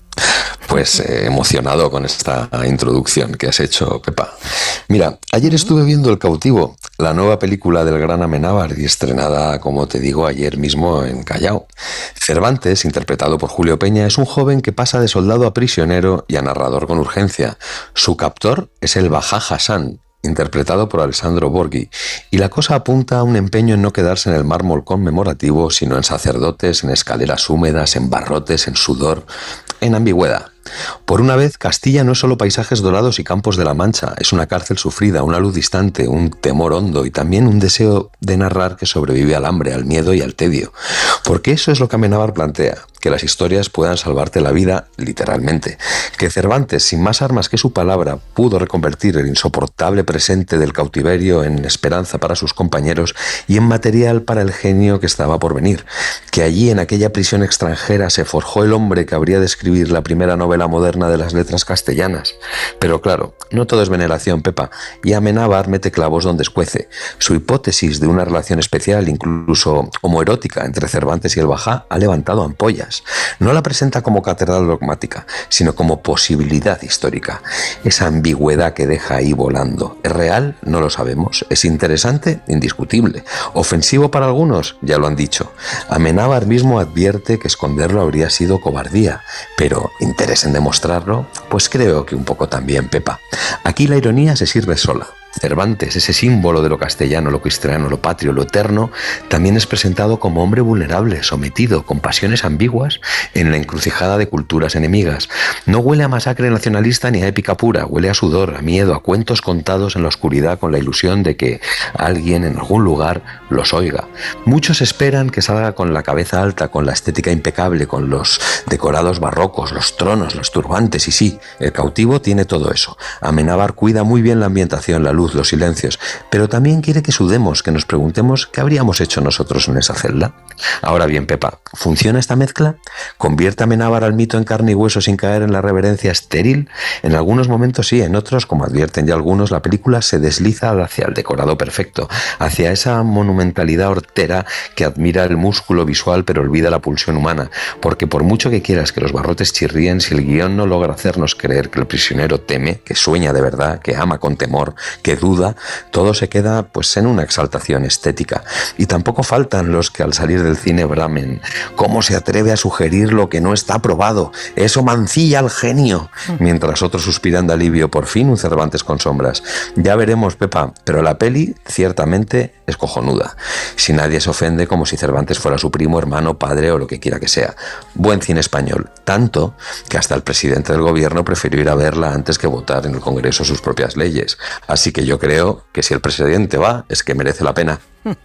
Pues eh, emocionado con esta introducción que has hecho, Pepa. Mira, ayer estuve viendo El cautivo, la nueva película del gran Amenábar, y estrenada, como te digo, ayer mismo en Callao. Cervantes, interpretado por Julio Peña, es un joven que pasa de soldado a prisionero y a narrador con urgencia. Su captor es el Bajá Hassan, interpretado por Alessandro Borghi, y la cosa apunta a un empeño en no quedarse en el mármol conmemorativo, sino en sacerdotes, en escaleras húmedas, en barrotes, en sudor, en ambigüedad. Por una vez, Castilla no es solo paisajes dorados y campos de la Mancha, es una cárcel sufrida, una luz distante, un temor hondo y también un deseo de narrar que sobrevive al hambre, al miedo y al tedio. Porque eso es lo que Amenábar plantea, que las historias puedan salvarte la vida, literalmente. Que Cervantes, sin más armas que su palabra, pudo reconvertir el insoportable presente del cautiverio en esperanza para sus compañeros y en material para el genio que estaba por venir. Que allí, en aquella prisión extranjera, se forjó el hombre que habría de escribir la primera novela moderna de las letras castellanas. Pero claro, no todo es veneración, Pepa, y Amenábar mete clavos donde escuece. Su hipótesis de una relación especial, incluso homoerótica, entre Cervantes y el Bajá ha levantado ampollas. No la presenta como catedral dogmática, sino como posibilidad histórica. Esa ambigüedad que deja ahí volando. ¿Es real? No lo sabemos. ¿Es interesante? Indiscutible. ¿Ofensivo para algunos? Ya lo han dicho. Amenábar mismo advierte que esconderlo habría sido cobardía, pero ¿interés en demostrarlo? Pues creo que un poco también, Pepa. Aquí la ironía se sirve sola. Cervantes, ese símbolo de lo castellano, lo cristiano, lo patrio, lo eterno, también es presentado como hombre vulnerable, sometido, con pasiones ambiguas, en la encrucijada de culturas enemigas. No huele a masacre nacionalista ni a épica pura, huele a sudor, a miedo, a cuentos contados en la oscuridad con la ilusión de que alguien en algún lugar los oiga. Muchos esperan que salga con la cabeza alta, con la estética impecable, con los decorados barrocos, los tronos, los turbantes, y sí, El cautivo tiene todo eso. Amenábar cuida muy bien la ambientación, la luz, los silencios, pero también quiere que sudemos, que nos preguntemos qué habríamos hecho nosotros en esa celda. Ahora bien, Pepa, ¿funciona esta mezcla? ¿Convierte a Amenábar al mito en carne y hueso sin caer en la reverencia estéril? En algunos momentos sí, en otros, como advierten ya algunos, la película se desliza hacia el decorado perfecto, hacia esa monumentalidad hortera que admira el músculo visual pero olvida la pulsión humana, porque por mucho que quieras que los barrotes chirríen, si el guión no logra hacernos creer que el prisionero teme, que sueña de verdad, que ama con temor, que duda, todo se queda pues en una exaltación estética. Y tampoco faltan los que al salir del cine bramen: ¿cómo se atreve a sugerir lo que no está probado? Eso mancilla al genio. Mientras otros suspiran de alivio, por fin un Cervantes con sombras. Ya veremos, Pepa, pero la peli ciertamente es cojonuda. Si nadie se ofende, como si Cervantes fuera su primo, hermano, padre o lo que quiera que sea. Buen cine español, tanto que hasta el presidente del gobierno prefirió ir a verla antes que votar en el Congreso sus propias leyes. Así que yo creo que si el presidente va, es que merece la pena.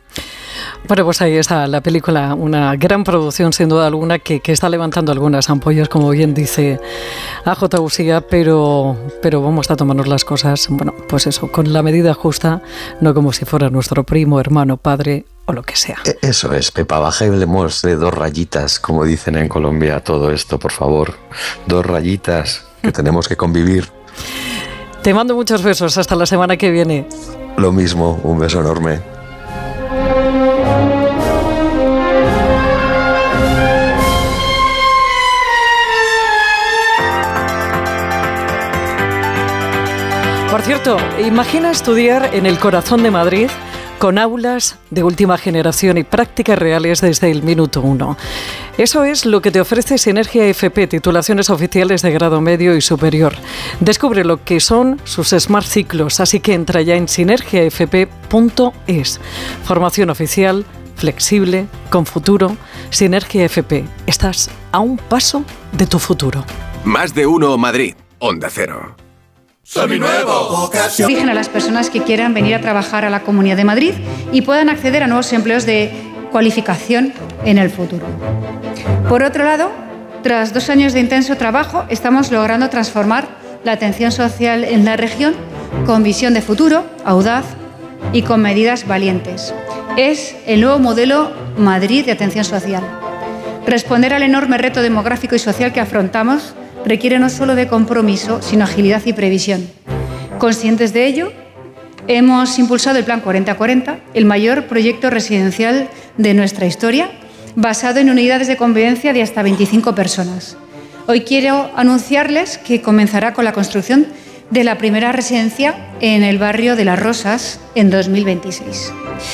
Bueno, pues ahí está la película, una gran producción sin duda alguna que, que está levantando algunas ampollas, como bien dice A J. Usía, pero, pero vamos a tomarnos las cosas, bueno, pues eso, con la medida justa, no como si fuera nuestro primo, hermano, padre o lo que sea. Eso es, Pepa, bajemos de dos rayitas, como dicen en Colombia, todo esto, por favor. Dos rayitas que tenemos que convivir. Te mando muchos besos, hasta la semana que viene. Lo mismo, un beso enorme. Por cierto, imagina estudiar en el corazón de Madrid con aulas de última generación y prácticas reales desde el minuto uno. Eso es lo que te ofrece Sinergia F P, titulaciones oficiales de grado medio y superior. Descubre lo que son sus Smart Ciclos, así que entra ya en sinergia f p punto es. Formación oficial flexible, con futuro. Sinergia F P. Estás a un paso de tu futuro. Más de uno Madrid. Onda Cero. Seminuevo. Dirigen a las personas que quieran venir a trabajar a la Comunidad de Madrid y puedan acceder a nuevos empleos de cualificación en el futuro. Por otro lado, tras dos años de intenso trabajo, estamos logrando transformar la atención social en la región con visión de futuro, audaz y con medidas valientes. Es el nuevo modelo Madrid de atención social. Responder al enorme reto demográfico y social que afrontamos requiere no solo de compromiso, sino agilidad y previsión. Conscientes de ello, hemos impulsado el Plan cuarenta cuarenta, el mayor proyecto residencial de nuestra historia, basado en unidades de convivencia de hasta veinticinco personas. Hoy quiero anunciarles que comenzará con la construcción de la primera residencia en el barrio de Las Rosas en dos mil veintiséis.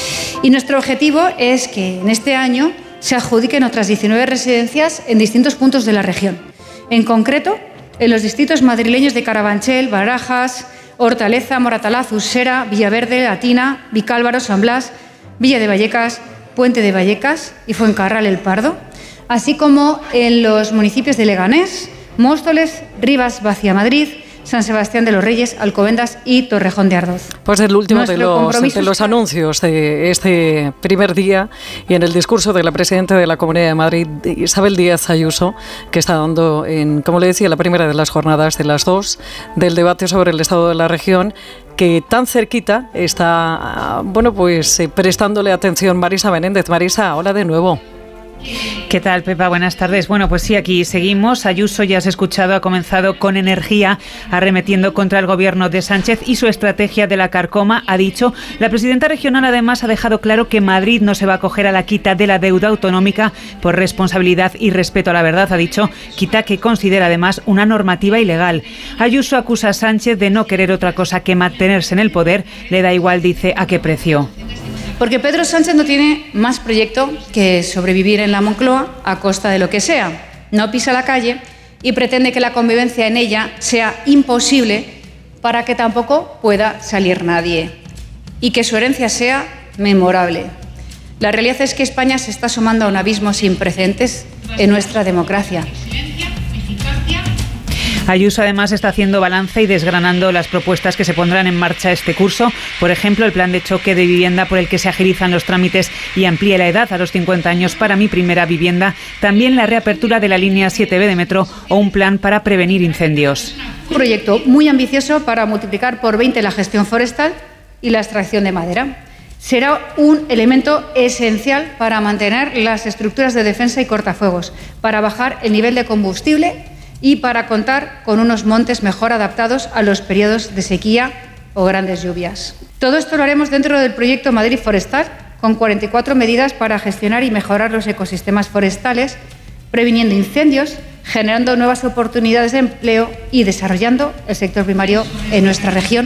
Y nuestro objetivo es que en este año se adjudiquen otras diecinueve residencias en distintos puntos de la región. En concreto, en los distritos madrileños de Carabanchel, Barajas, Hortaleza, Moratalaz, Usera, Villaverde, Latina, Vicálvaro, San Blas, Villa de Vallecas, Puente de Vallecas y Fuencarral el Pardo, así como en los municipios de Leganés, Móstoles, Rivas, Vaciamadrid, San Sebastián de los Reyes, Alcobendas y Torrejón de Ardoz. Pues el último de los, de los anuncios de este primer día y en el discurso de la presidenta de la Comunidad de Madrid, Isabel Díaz Ayuso, que está dando, en, como le decía, la primera de las jornadas de las dos del debate sobre el estado de la región, que tan cerquita está, bueno, pues prestándole atención Marisa Menéndez. Marisa, hola de nuevo. ¿Qué tal, Pepa? Buenas tardes. Bueno, pues sí, aquí seguimos. Ayuso, ya has escuchado, ha comenzado con energía, arremetiendo contra el gobierno de Sánchez y su estrategia de la carcoma. Ha dicho, la presidenta regional además ha dejado claro que Madrid no se va a acoger a la quita de la deuda autonómica por responsabilidad y respeto a la verdad. Ha dicho, quita que considera además una normativa ilegal. Ayuso acusa a Sánchez de no querer otra cosa que mantenerse en el poder. Le da igual, dice, a qué precio. Porque Pedro Sánchez no tiene más proyecto que sobrevivir en la Moncloa a costa de lo que sea. No pisa la calle y pretende que la convivencia en ella sea imposible para que tampoco pueda salir nadie. Y que su herencia sea memorable. La realidad es que España se está asomando a un abismo sin precedentes en nuestra democracia. Ayuso además está haciendo balance y desgranando las propuestas que se pondrán en marcha este curso. Por ejemplo, el plan de choque de vivienda por el que se agilizan los trámites y amplía la edad a los cincuenta años para mi primera vivienda. También la reapertura de la línea siete B de metro o un plan para prevenir incendios. Un proyecto muy ambicioso para multiplicar por veinte la gestión forestal y la extracción de madera. Será un elemento esencial para mantener las estructuras de defensa y cortafuegos, para bajar el nivel de combustible y para contar con unos montes mejor adaptados a los periodos de sequía o grandes lluvias. Todo esto lo haremos dentro del proyecto Madrid Forestal, con cuarenta y cuatro medidas para gestionar y mejorar los ecosistemas forestales, previniendo incendios, generando nuevas oportunidades de empleo y desarrollando el sector primario en nuestra región.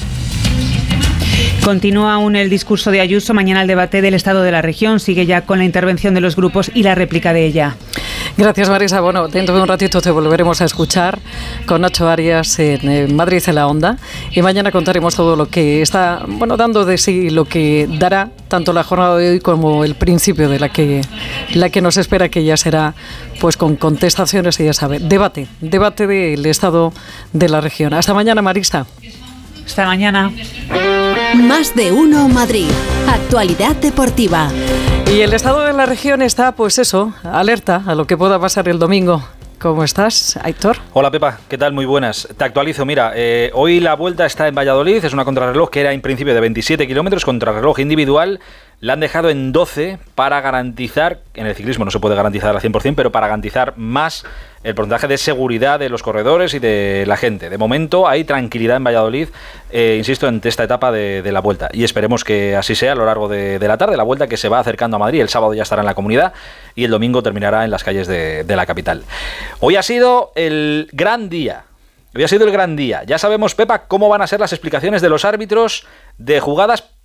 Continúa aún el discurso de Ayuso. Mañana el debate del estado de la región sigue ya con la intervención de los grupos y la réplica de ella. Gracias, Marisa. Bueno, dentro de un ratito te volveremos a escuchar con Nacho Arias en Madrid en la Onda y mañana contaremos todo lo que está, bueno, dando de sí, lo que dará tanto la jornada de hoy como el principio de la que la que nos espera, que ya será pues con contestaciones y ya sabe, debate, debate del estado de la región. Hasta mañana, Marisa. Hasta mañana. Más de uno Madrid. Actualidad deportiva. Y el estado de la región está, pues eso, alerta a lo que pueda pasar el domingo. ¿Cómo estás, Aitor? Hola, Pepa. ¿Qué tal? Muy buenas. Te actualizo. Mira, eh, hoy la Vuelta está en Valladolid. Es una contrarreloj que era en principio de veintisiete kilómetros, contrarreloj individual. La han dejado en doce para garantizar, en el ciclismo no se puede garantizar al cien por ciento, pero para garantizar más el porcentaje de seguridad de los corredores y de la gente. De momento hay tranquilidad en Valladolid, eh, insisto, en esta etapa de, de la Vuelta. Y esperemos que así sea a lo largo de, de la tarde. La Vuelta que se va acercando a Madrid. El sábado ya estará en la Comunidad y el domingo terminará en las calles de, de la capital. Hoy ha sido el gran día. Hoy ha sido el gran día. Ya sabemos, Pepa, cómo van a ser las explicaciones de los árbitros de jugadas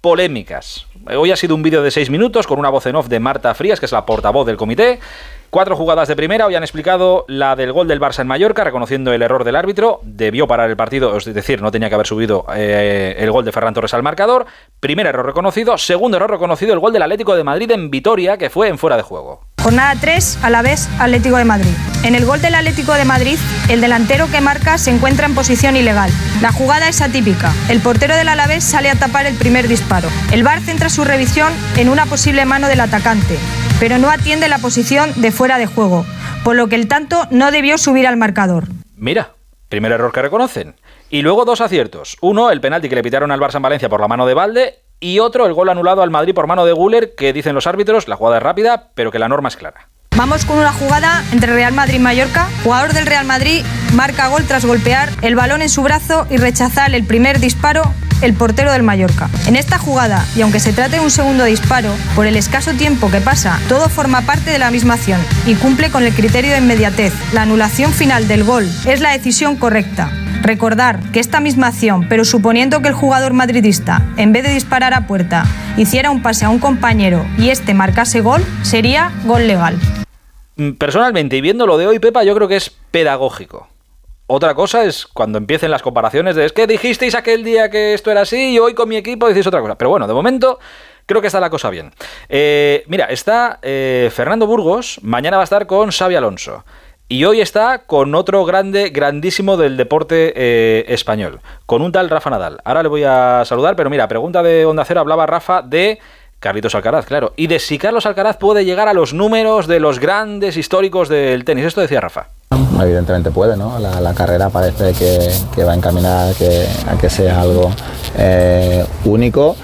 polémicas. Hoy ha sido un vídeo de seis minutos con una voz en off de Marta Frías, que es la portavoz del comité. Cuatro jugadas de primera, hoy han explicado la del gol del Barça en Mallorca, reconociendo el error del árbitro, debió parar el partido, es decir, no tenía que haber subido eh, el gol de Ferran Torres al marcador. Primer error reconocido, segundo error reconocido, el gol del Atlético de Madrid en Vitoria, que fue en fuera de juego. Jornada tres, Alavés, Atlético de Madrid. En el gol del Atlético de Madrid, el delantero que marca se encuentra en posición ilegal. La jugada es atípica. El portero del Alavés sale a tapar el primer disparo. El V A R centra su revisión en una posible mano del atacante, pero no atiende la posición de fuera de juego, por lo que el tanto no debió subir al marcador. Mira, primer error que reconocen. Y luego dos aciertos. Uno, el penalti que le pitaron al Barça en Valencia por la mano de Valde, y otro, el gol anulado al Madrid por mano de Güler, que dicen los árbitros, la jugada es rápida, pero que la norma es clara. Vamos con una jugada entre Real Madrid y Mallorca. Jugador del Real Madrid marca gol tras golpear el balón en su brazo y rechazar el primer disparo el portero del Mallorca. En esta jugada, y aunque se trate de un segundo disparo, por el escaso tiempo que pasa, todo forma parte de la misma acción y cumple con el criterio de inmediatez. La anulación final del gol es la decisión correcta. Recordar que esta misma acción, pero suponiendo que el jugador madridista, en vez de disparar a puerta, hiciera un pase a un compañero y este marcase gol, sería gol legal. Personalmente, y viendo lo de hoy, Pepa, yo creo que es pedagógico. Otra cosa es cuando empiecen las comparaciones de es que dijisteis aquel día que esto era así y hoy con mi equipo decís otra cosa. Pero bueno, de momento creo que está la cosa bien. Eh, mira, está eh, Fernando Burgos, mañana va a estar con Xabi Alonso. Y hoy está con otro grande, grandísimo del deporte eh, español, con un tal Rafa Nadal. Ahora le voy a saludar, pero mira, pregunta de Onda Cero, hablaba Rafa de Carlitos Alcaraz, claro. Y de si Carlos Alcaraz puede llegar a los números de los grandes históricos del tenis. Esto decía Rafa. Evidentemente puede, ¿no? La, la carrera parece que, que va encaminada a que, a que sea algo eh, único.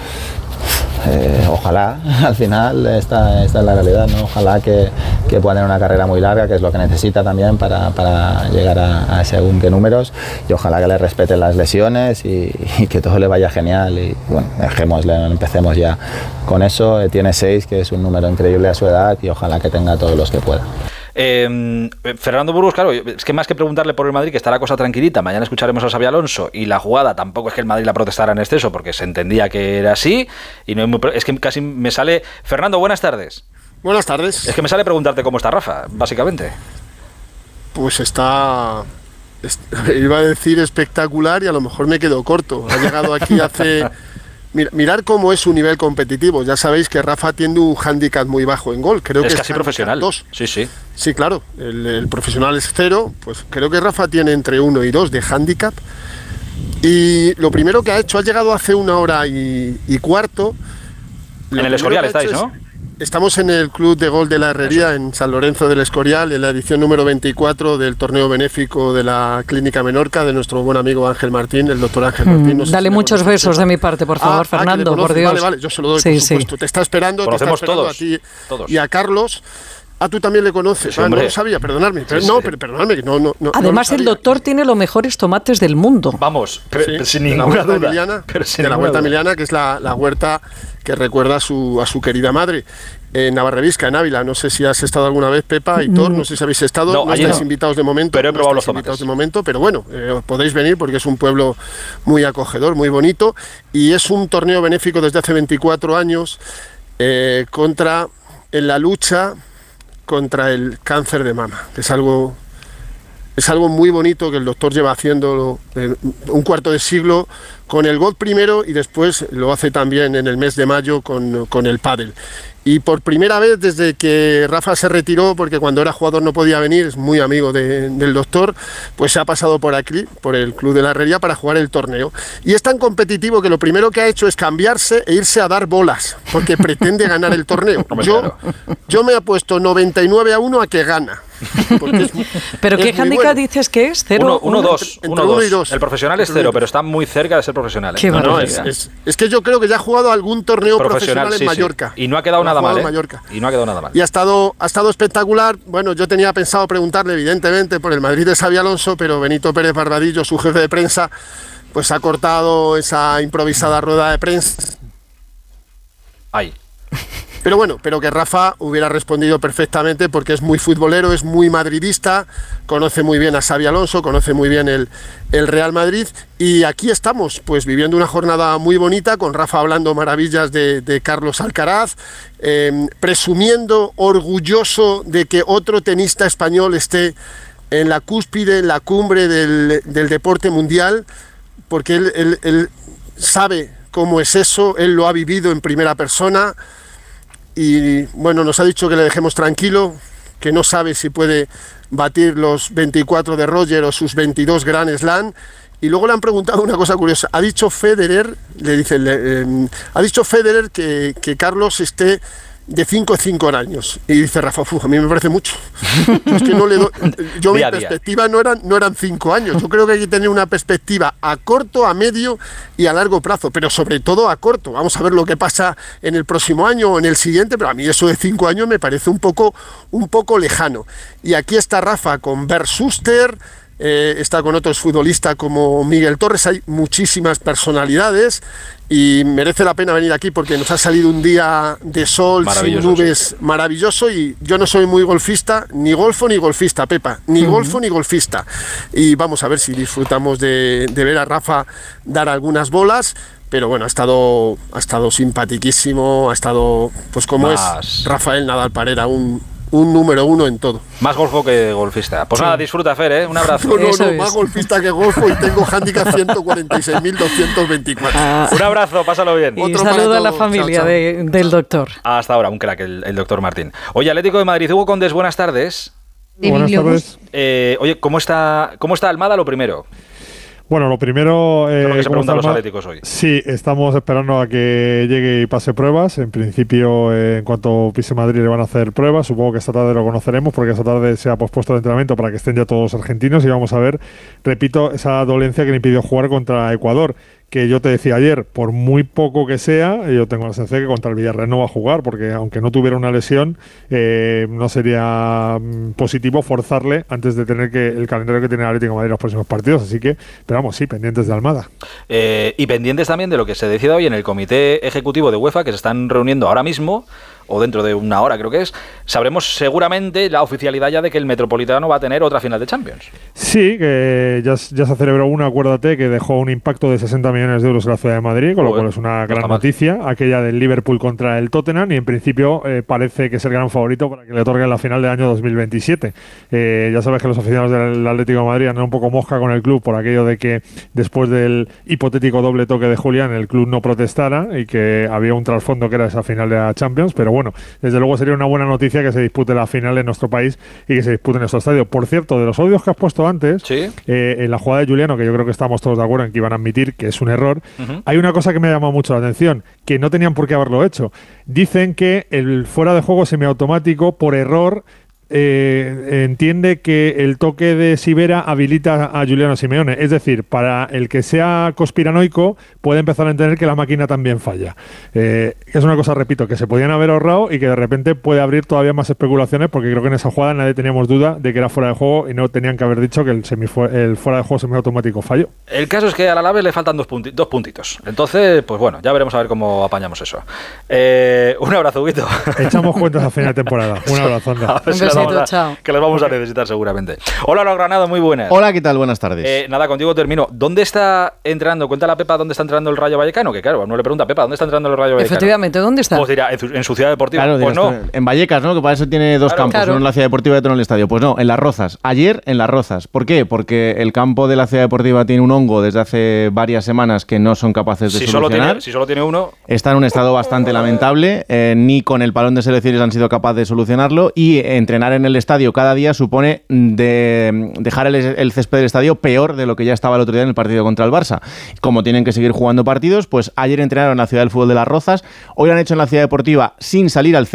Eh, ojalá, al final, esta, esta es la realidad, ¿no? Ojalá que, que pueda tener una carrera muy larga, que es lo que necesita también para, para llegar a, a según qué números, y ojalá que le respeten las lesiones y, y que todo le vaya genial. Y bueno, dejémosle, empecemos ya con eso. Tiene seis, que es un número increíble a su edad, y ojalá que tenga todos los que pueda. Eh, Fernando Burgos, claro, es que más que preguntarle por el Madrid, que está la cosa tranquilita, mañana escucharemos a Xabi Alonso, y la jugada tampoco es que el Madrid la protestara en exceso, porque se entendía que era así, y no es, muy, es que casi me sale... Fernando, buenas tardes. Buenas tardes. Es que me sale preguntarte cómo está Rafa, básicamente. Pues está... iba a decir espectacular y a lo mejor me quedo corto. Ha llegado aquí hace... Mirar cómo es su nivel competitivo. Ya sabéis que Rafa tiene un hándicap muy bajo en gol. Creo es que casi es profesional. dos. Sí, sí. Sí, claro. El, el profesional es cero. Pues creo que Rafa tiene entre uno y dos de hándicap. Y lo primero que ha hecho, ha llegado hace una hora y, y cuarto. En el Escorial estáis, ¿no? Estamos en el Club de Gol de la Herrería, Eso. en San Lorenzo del Escorial, en la edición número veinticuatro del torneo benéfico de la Clínica Menorca, de nuestro buen amigo Ángel Martín, el doctor Ángel Martín. No sé Dale si muchos besos de mi parte, por favor, ah, Fernando, ah, por Dios. Vale, vale, yo se lo doy, sí, por supuesto. Sí. Te está esperando, Conocemos te está esperando todos, a ti todos. y a Carlos. Ah, tú también le conoces. Sí, ah, no lo sabía, perdonadme. Pero, sí, no, sí. pero perdonadme. No, no, no, Además, no el doctor tiene los mejores tomates del mundo. Vamos, pero, sí, sin ninguna duda. Emiliana, pero sin de la ninguna huerta duda. Emiliana, que es la, la huerta que recuerda a su, a su querida madre. En Navarrevisca, en Ávila. No sé si has estado alguna vez, Pepa, Hitor, no sé si habéis estado. No, no estáis no. invitados de momento. Pero he probado no los invitados tomates. de momento, pero bueno, eh, podéis venir porque es un pueblo muy acogedor, muy bonito. Y es un torneo benéfico desde hace veinticuatro años eh, contra, en la lucha contra el cáncer de mama, que es algo, es algo muy bonito que el doctor lleva haciendo eh, un cuarto de siglo con el golf primero y después lo hace también en el mes de mayo con, con el pádel. Y por primera vez desde que Rafa se retiró, porque cuando era jugador no podía venir, es muy amigo de, del doctor, pues se ha pasado por aquí, por el Club de la Herrería, para jugar el torneo. Y es tan competitivo que lo primero que ha hecho es cambiarse e irse a dar bolas, porque pretende ganar el torneo. Yo, yo me he puesto noventa y nueve a uno a que gana. Es, ¿Pero qué handicap bueno. dices que es? ¿Cero? uno dos. Entre uno y dos. El profesional es cero, pero está muy cerca de ser profesional. ¿eh? Qué no, no, es, es, es que yo creo que ya ha jugado algún torneo profesional, profesional en sí, Mallorca. Sí. Y no ha quedado no nada ha mal. ¿eh? Mallorca. Y no ha quedado nada mal. Y ha estado, ha estado espectacular. Bueno, yo tenía pensado preguntarle, evidentemente, por el Madrid de Xabi Alonso, pero Benito Pérez Barbadillo, su jefe de prensa, pues ha cortado esa improvisada rueda de prensa. Ay. Pero bueno, pero que Rafa hubiera respondido perfectamente porque es muy futbolero, es muy madridista, conoce muy bien a Xabi Alonso, conoce muy bien el, el Real Madrid, y aquí estamos, pues viviendo una jornada muy bonita, con Rafa hablando maravillas de, de Carlos Alcaraz, eh, presumiendo, orgulloso de que otro tenista español esté en la cúspide, en la cumbre del, del deporte mundial, porque él, él, él sabe cómo es eso, él lo ha vivido en primera persona. Y bueno, nos ha dicho que le dejemos tranquilo, que no sabe si puede batir los veinticuatro de Roger o sus veintidós Grand Slam. Y luego le han preguntado una cosa curiosa. Ha dicho Federer, le dice, le, eh, ha dicho Federer que, que Carlos esté de cinco en cinco años. Y dice Rafa, a mí me parece mucho. Yo, es que no le do, yo mi perspectiva no eran, no eran cinco años. Yo creo que hay que tener una perspectiva a corto, a medio y a largo plazo, pero sobre todo a corto. Vamos a ver lo que pasa en el próximo año o en el siguiente, pero a mí eso de cinco años me parece un poco, un poco lejano. Y aquí está Rafa con Bernd Schuster, eh, está con otros futbolistas como Miguel Torres, hay muchísimas personalidades y merece la pena venir aquí porque nos ha salido un día de sol, sin nubes, sí. Maravilloso, y yo no soy muy golfista, ni golfo ni golfista, Pepa, ni uh-huh. golfo ni golfista, y vamos a ver si disfrutamos de, de ver a Rafa dar algunas bolas. Pero bueno, ha estado, ha estado simpaticísimo, ha estado, pues como Más. es Rafael Nadal Parera, un... un número uno en todo. Más golfo que golfista. Pues sí. Nada, disfruta, Fer, ¿eh? Un abrazo. No, no, no, no más golfista que golfo y tengo handicap ciento cuarenta y seis mil doscientos veinticuatro. Ah. Un abrazo, pásalo bien. Y saluda a la familia chao, chao. De, del doctor. Hasta ahora, un crack, el, el doctor Martín. Oye, Atlético de Madrid, Hugo Condes, buenas tardes. Buenas tardes. Eh, oye, ¿cómo está, ¿cómo está Almada lo primero? Bueno, lo primero... Eh, lo que se preguntan los Almada? atléticos hoy. Sí, estamos esperando a que llegue y pase pruebas. En principio, eh, en cuanto pise Madrid, le van a hacer pruebas. Supongo que esta tarde lo conoceremos porque esta tarde se ha pospuesto el entrenamiento para que estén ya todos los argentinos y vamos a ver, repito, esa dolencia que le impidió jugar contra Ecuador, que yo te decía ayer, por muy poco que sea, yo tengo la sensación que contra el Villarreal no va a jugar, porque aunque no tuviera una lesión, eh, no sería positivo forzarle antes de tener que el calendario que tiene el Atlético de Madrid los próximos partidos, así que, pero vamos, sí, pendientes de Almada. Eh, y pendientes también de lo que se decida hoy en el Comité Ejecutivo de UEFA, que se están reuniendo ahora mismo, o dentro de una hora creo que es, sabremos seguramente la oficialidad ya de que el Metropolitano va a tener otra final de Champions. Sí, que ya, ya se celebró una, acuérdate, que dejó un impacto de sesenta millones de euros en la ciudad de Madrid, con lo cual es una gran noticia, aquella del Liverpool contra el Tottenham, y en principio eh, parece que es el gran favorito para que le otorguen la final del año dos mil veintisiete. Eh, ya sabes que los aficionados del Atlético de Madrid andan un poco mosca con el club por aquello de que después del hipotético doble toque de Julián el club no protestara y que había un trasfondo que era esa final de la Champions, pero bueno, desde luego sería una buena noticia que se dispute la final en nuestro país y que se dispute en nuestro estadio. Por cierto, de los audios que has puesto antes, ¿sí? eh, en la jugada de Juliano, que yo creo que estamos todos de acuerdo en que iban a admitir que es un error, uh-huh. hay una cosa que me ha llamado mucho la atención, que no tenían por qué haberlo hecho. Dicen que el fuera de juego semiautomático, por error, Eh, entiende que el toque de Sivera habilita a Giuliano Simeone. Es decir, para el que sea conspiranoico puede empezar a entender que la máquina también falla. Eh, es una cosa, repito, que se podían haber ahorrado y que de repente puede abrir todavía más especulaciones, porque creo que en esa jugada nadie teníamos duda de que era fuera de juego y no tenían que haber dicho que el, semifu- el fuera de juego semiautomático falló. El caso es que al Alavés le faltan dos, punti- dos puntitos. Entonces, pues bueno, ya veremos a ver cómo apañamos eso. Eh, un abrazo, Huguito. Echamos cuentas a final de temporada. Un abrazo, anda. A, chao. Que les vamos a necesitar seguramente. Hola, Laura Granado, muy buenas. Hola, ¿qué tal? Buenas tardes. Eh, nada, contigo termino. ¿Dónde está entrando? Cuéntale a Pepa dónde está entrando el Rayo Vallecano, que claro, uno le pregunta a Pepa, ¿dónde está entrando el Rayo Vallecano? Efectivamente, ¿dónde está? Pues dirá, en su, en su ciudad deportiva. Claro, pues no. En Vallecas, ¿no? Que para eso tiene dos claro, campos, claro. Uno en la ciudad deportiva y otro en el estadio. Pues no, en Las Rozas. Ayer en Las Rozas. ¿Por qué? Porque el campo de la ciudad deportiva tiene un hongo desde hace varias semanas que no son capaces de si solucionar. Solo tiene, si solo tiene uno... Está en un estado bastante lamentable. Eh, ni con el parón de selecciones han sido capaces de solucionarlo, y entrenar en el estadio cada día supone de dejar el, el césped del estadio peor de lo que ya estaba el otro día en el partido contra el Barça. Como tienen que seguir jugando partidos, pues ayer entrenaron en la ciudad del fútbol de Las Rozas, hoy lo han hecho en la ciudad deportiva sin salir al césped,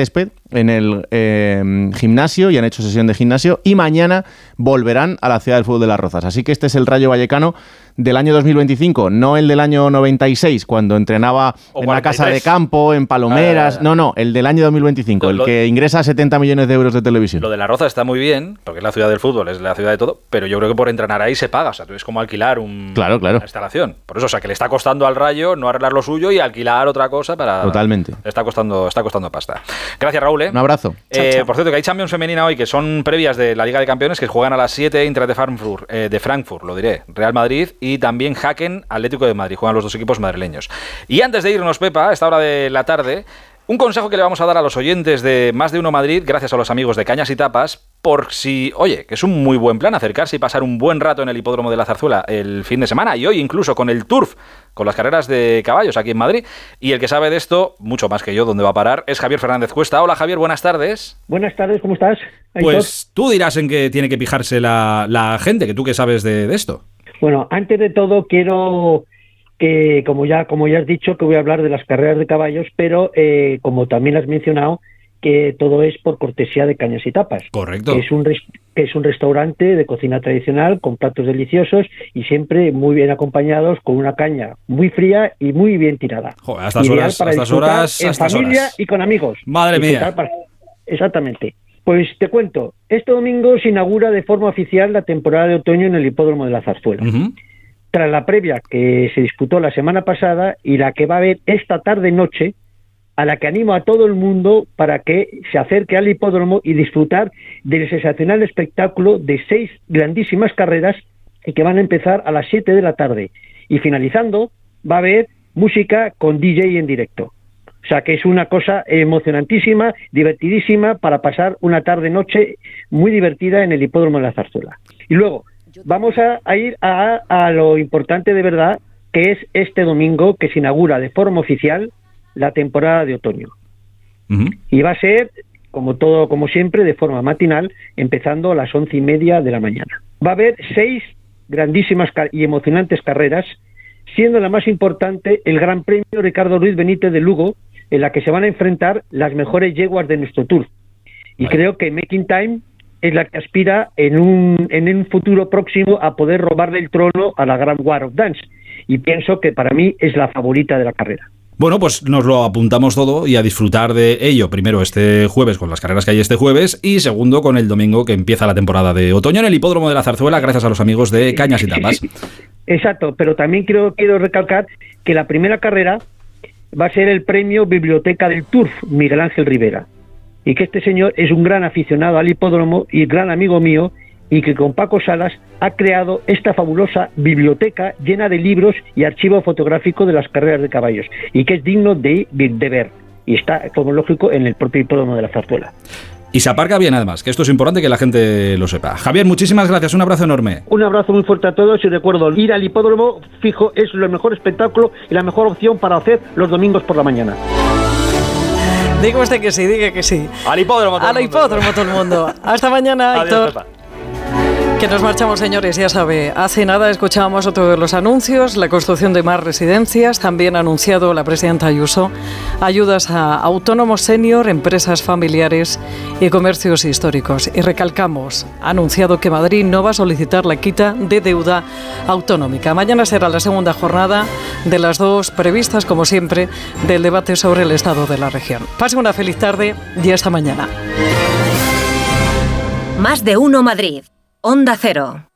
en el eh, gimnasio y han hecho sesión de gimnasio y mañana volverán a la ciudad del fútbol de Las Rozas. Así que este es el Rayo Vallecano del año dos mil veinticinco, no el del año noventa y seis, cuando entrenaba o en la casa de campo, en Palomeras. Ah, no, no, el del año dos mil veinticinco, lo, el que ingresa setenta millones de euros de televisión. Lo de La Roza está muy bien, porque es la ciudad del fútbol, es la ciudad de todo, pero yo creo que por entrenar ahí se paga. O sea, tú es como alquilar un, claro, claro. una instalación. Por eso, o sea, que le está costando al Rayo no arreglar lo suyo y alquilar otra cosa para... Totalmente. Le está costando, está costando pasta. Gracias, Raúl. ¿eh? Un abrazo. Eh, chao, chao. Por cierto, que hay Champions femenina hoy, que son previas de la Liga de Campeones, que juegan a las siete, Eintracht de Frankfurt, eh, de Frankfurt, lo diré, Real Madrid, y también Hacken, Atlético de Madrid. Juegan los dos equipos madrileños. Y antes de irnos, Pepa, a esta hora de la tarde, un consejo que le vamos a dar a los oyentes de Más de Uno Madrid, gracias a los amigos de Cañas y Tapas, por si, oye, que es un muy buen plan acercarse y pasar un buen rato en el Hipódromo de la Zarzuela el fin de semana, y hoy incluso con el Turf, con las carreras de caballos aquí en Madrid. Y el que sabe de esto, mucho más que yo, dónde va a parar, es Javier Fernández Cuesta. Hola, Javier, buenas tardes. Buenas tardes, ¿cómo estás? Pues tú dirás en qué tiene que fijarse la, la gente, que tú que sabes de, de esto. Bueno, antes de todo quiero... que como ya como ya has dicho, que voy a hablar de las carreras de caballos, pero eh, como también has mencionado, que todo es por cortesía de Cañas y Tapas. Correcto. Que es un res, que es un restaurante de cocina tradicional con platos deliciosos y siempre muy bien acompañados, con una caña muy fría y muy bien tirada. Joder, a estas horas, para a estas horas, en a estas familia horas. Y con amigos. Madre mía. Para... Exactamente. Pues te cuento, este domingo se inaugura de forma oficial la temporada de otoño en el Hipódromo de la Zarzuela. Uh-huh. Tras la previa que se disputó la semana pasada y la que va a haber esta tarde-noche, a la que animo a todo el mundo para que se acerque al hipódromo y disfrutar del sensacional espectáculo de seis grandísimas carreras que van a empezar a las siete de la tarde. Y finalizando, va a haber música con D J en directo. O sea que es una cosa emocionantísima, divertidísima, para pasar una tarde-noche muy divertida en el Hipódromo de la Zarzuela. Y luego vamos a, a ir a, a lo importante de verdad, que es este domingo que se inaugura de forma oficial la temporada de otoño. Uh-huh. Y va a ser, como todo, como siempre, de forma matinal, empezando a las once y media de la mañana. Va a haber seis grandísimas y emocionantes carreras, siendo la más importante el Gran Premio Ricardo Ruiz Benítez de Lugo, en la que se van a enfrentar las mejores yeguas de nuestro Tour. Y vale. Creo que Making Time es la que aspira en un, en un futuro próximo a poder robarle el trono a la Grand War of Dance. Y pienso que para mí es la favorita de la carrera. Bueno, pues nos lo apuntamos todo y a disfrutar de ello. Primero este jueves con las carreras que hay este jueves y segundo con el domingo que empieza la temporada de otoño en el Hipódromo de la Zarzuela, gracias a los amigos de Cañas y Tapas. Exacto, pero también quiero, quiero recalcar que la primera carrera va a ser el premio Biblioteca del Turf, Miguel Ángel Rivera. Y que este señor es un gran aficionado al hipódromo y gran amigo mío, y que con Paco Salas ha creado esta fabulosa biblioteca llena de libros y archivo fotográfico de las carreras de caballos, y que es digno de, de ver, y está, como lógico, en el propio Hipódromo de la Zarzuela. Y se aparca bien, además, que esto es importante que la gente lo sepa. Javier, muchísimas gracias, un abrazo enorme. Un abrazo muy fuerte a todos y recuerdo, ir al hipódromo fijo es el mejor espectáculo y la mejor opción para hacer los domingos por la mañana. Diga usted que sí, diga que sí. Al hipódromo todo Al hipódromo todo el mundo. Hasta mañana, Héctor. Pepa. Que nos marchamos, señores, ya sabe. Hace nada escuchábamos otro de los anuncios, la construcción de más residencias. También ha anunciado la presidenta Ayuso ayudas a autónomos senior, empresas familiares y comercios históricos. Y recalcamos, ha anunciado que Madrid no va a solicitar la quita de deuda autonómica. Mañana será la segunda jornada de las dos previstas, como siempre, del debate sobre el estado de la región. Pase una feliz tarde y hasta mañana. Más de Uno Madrid. Onda Cero.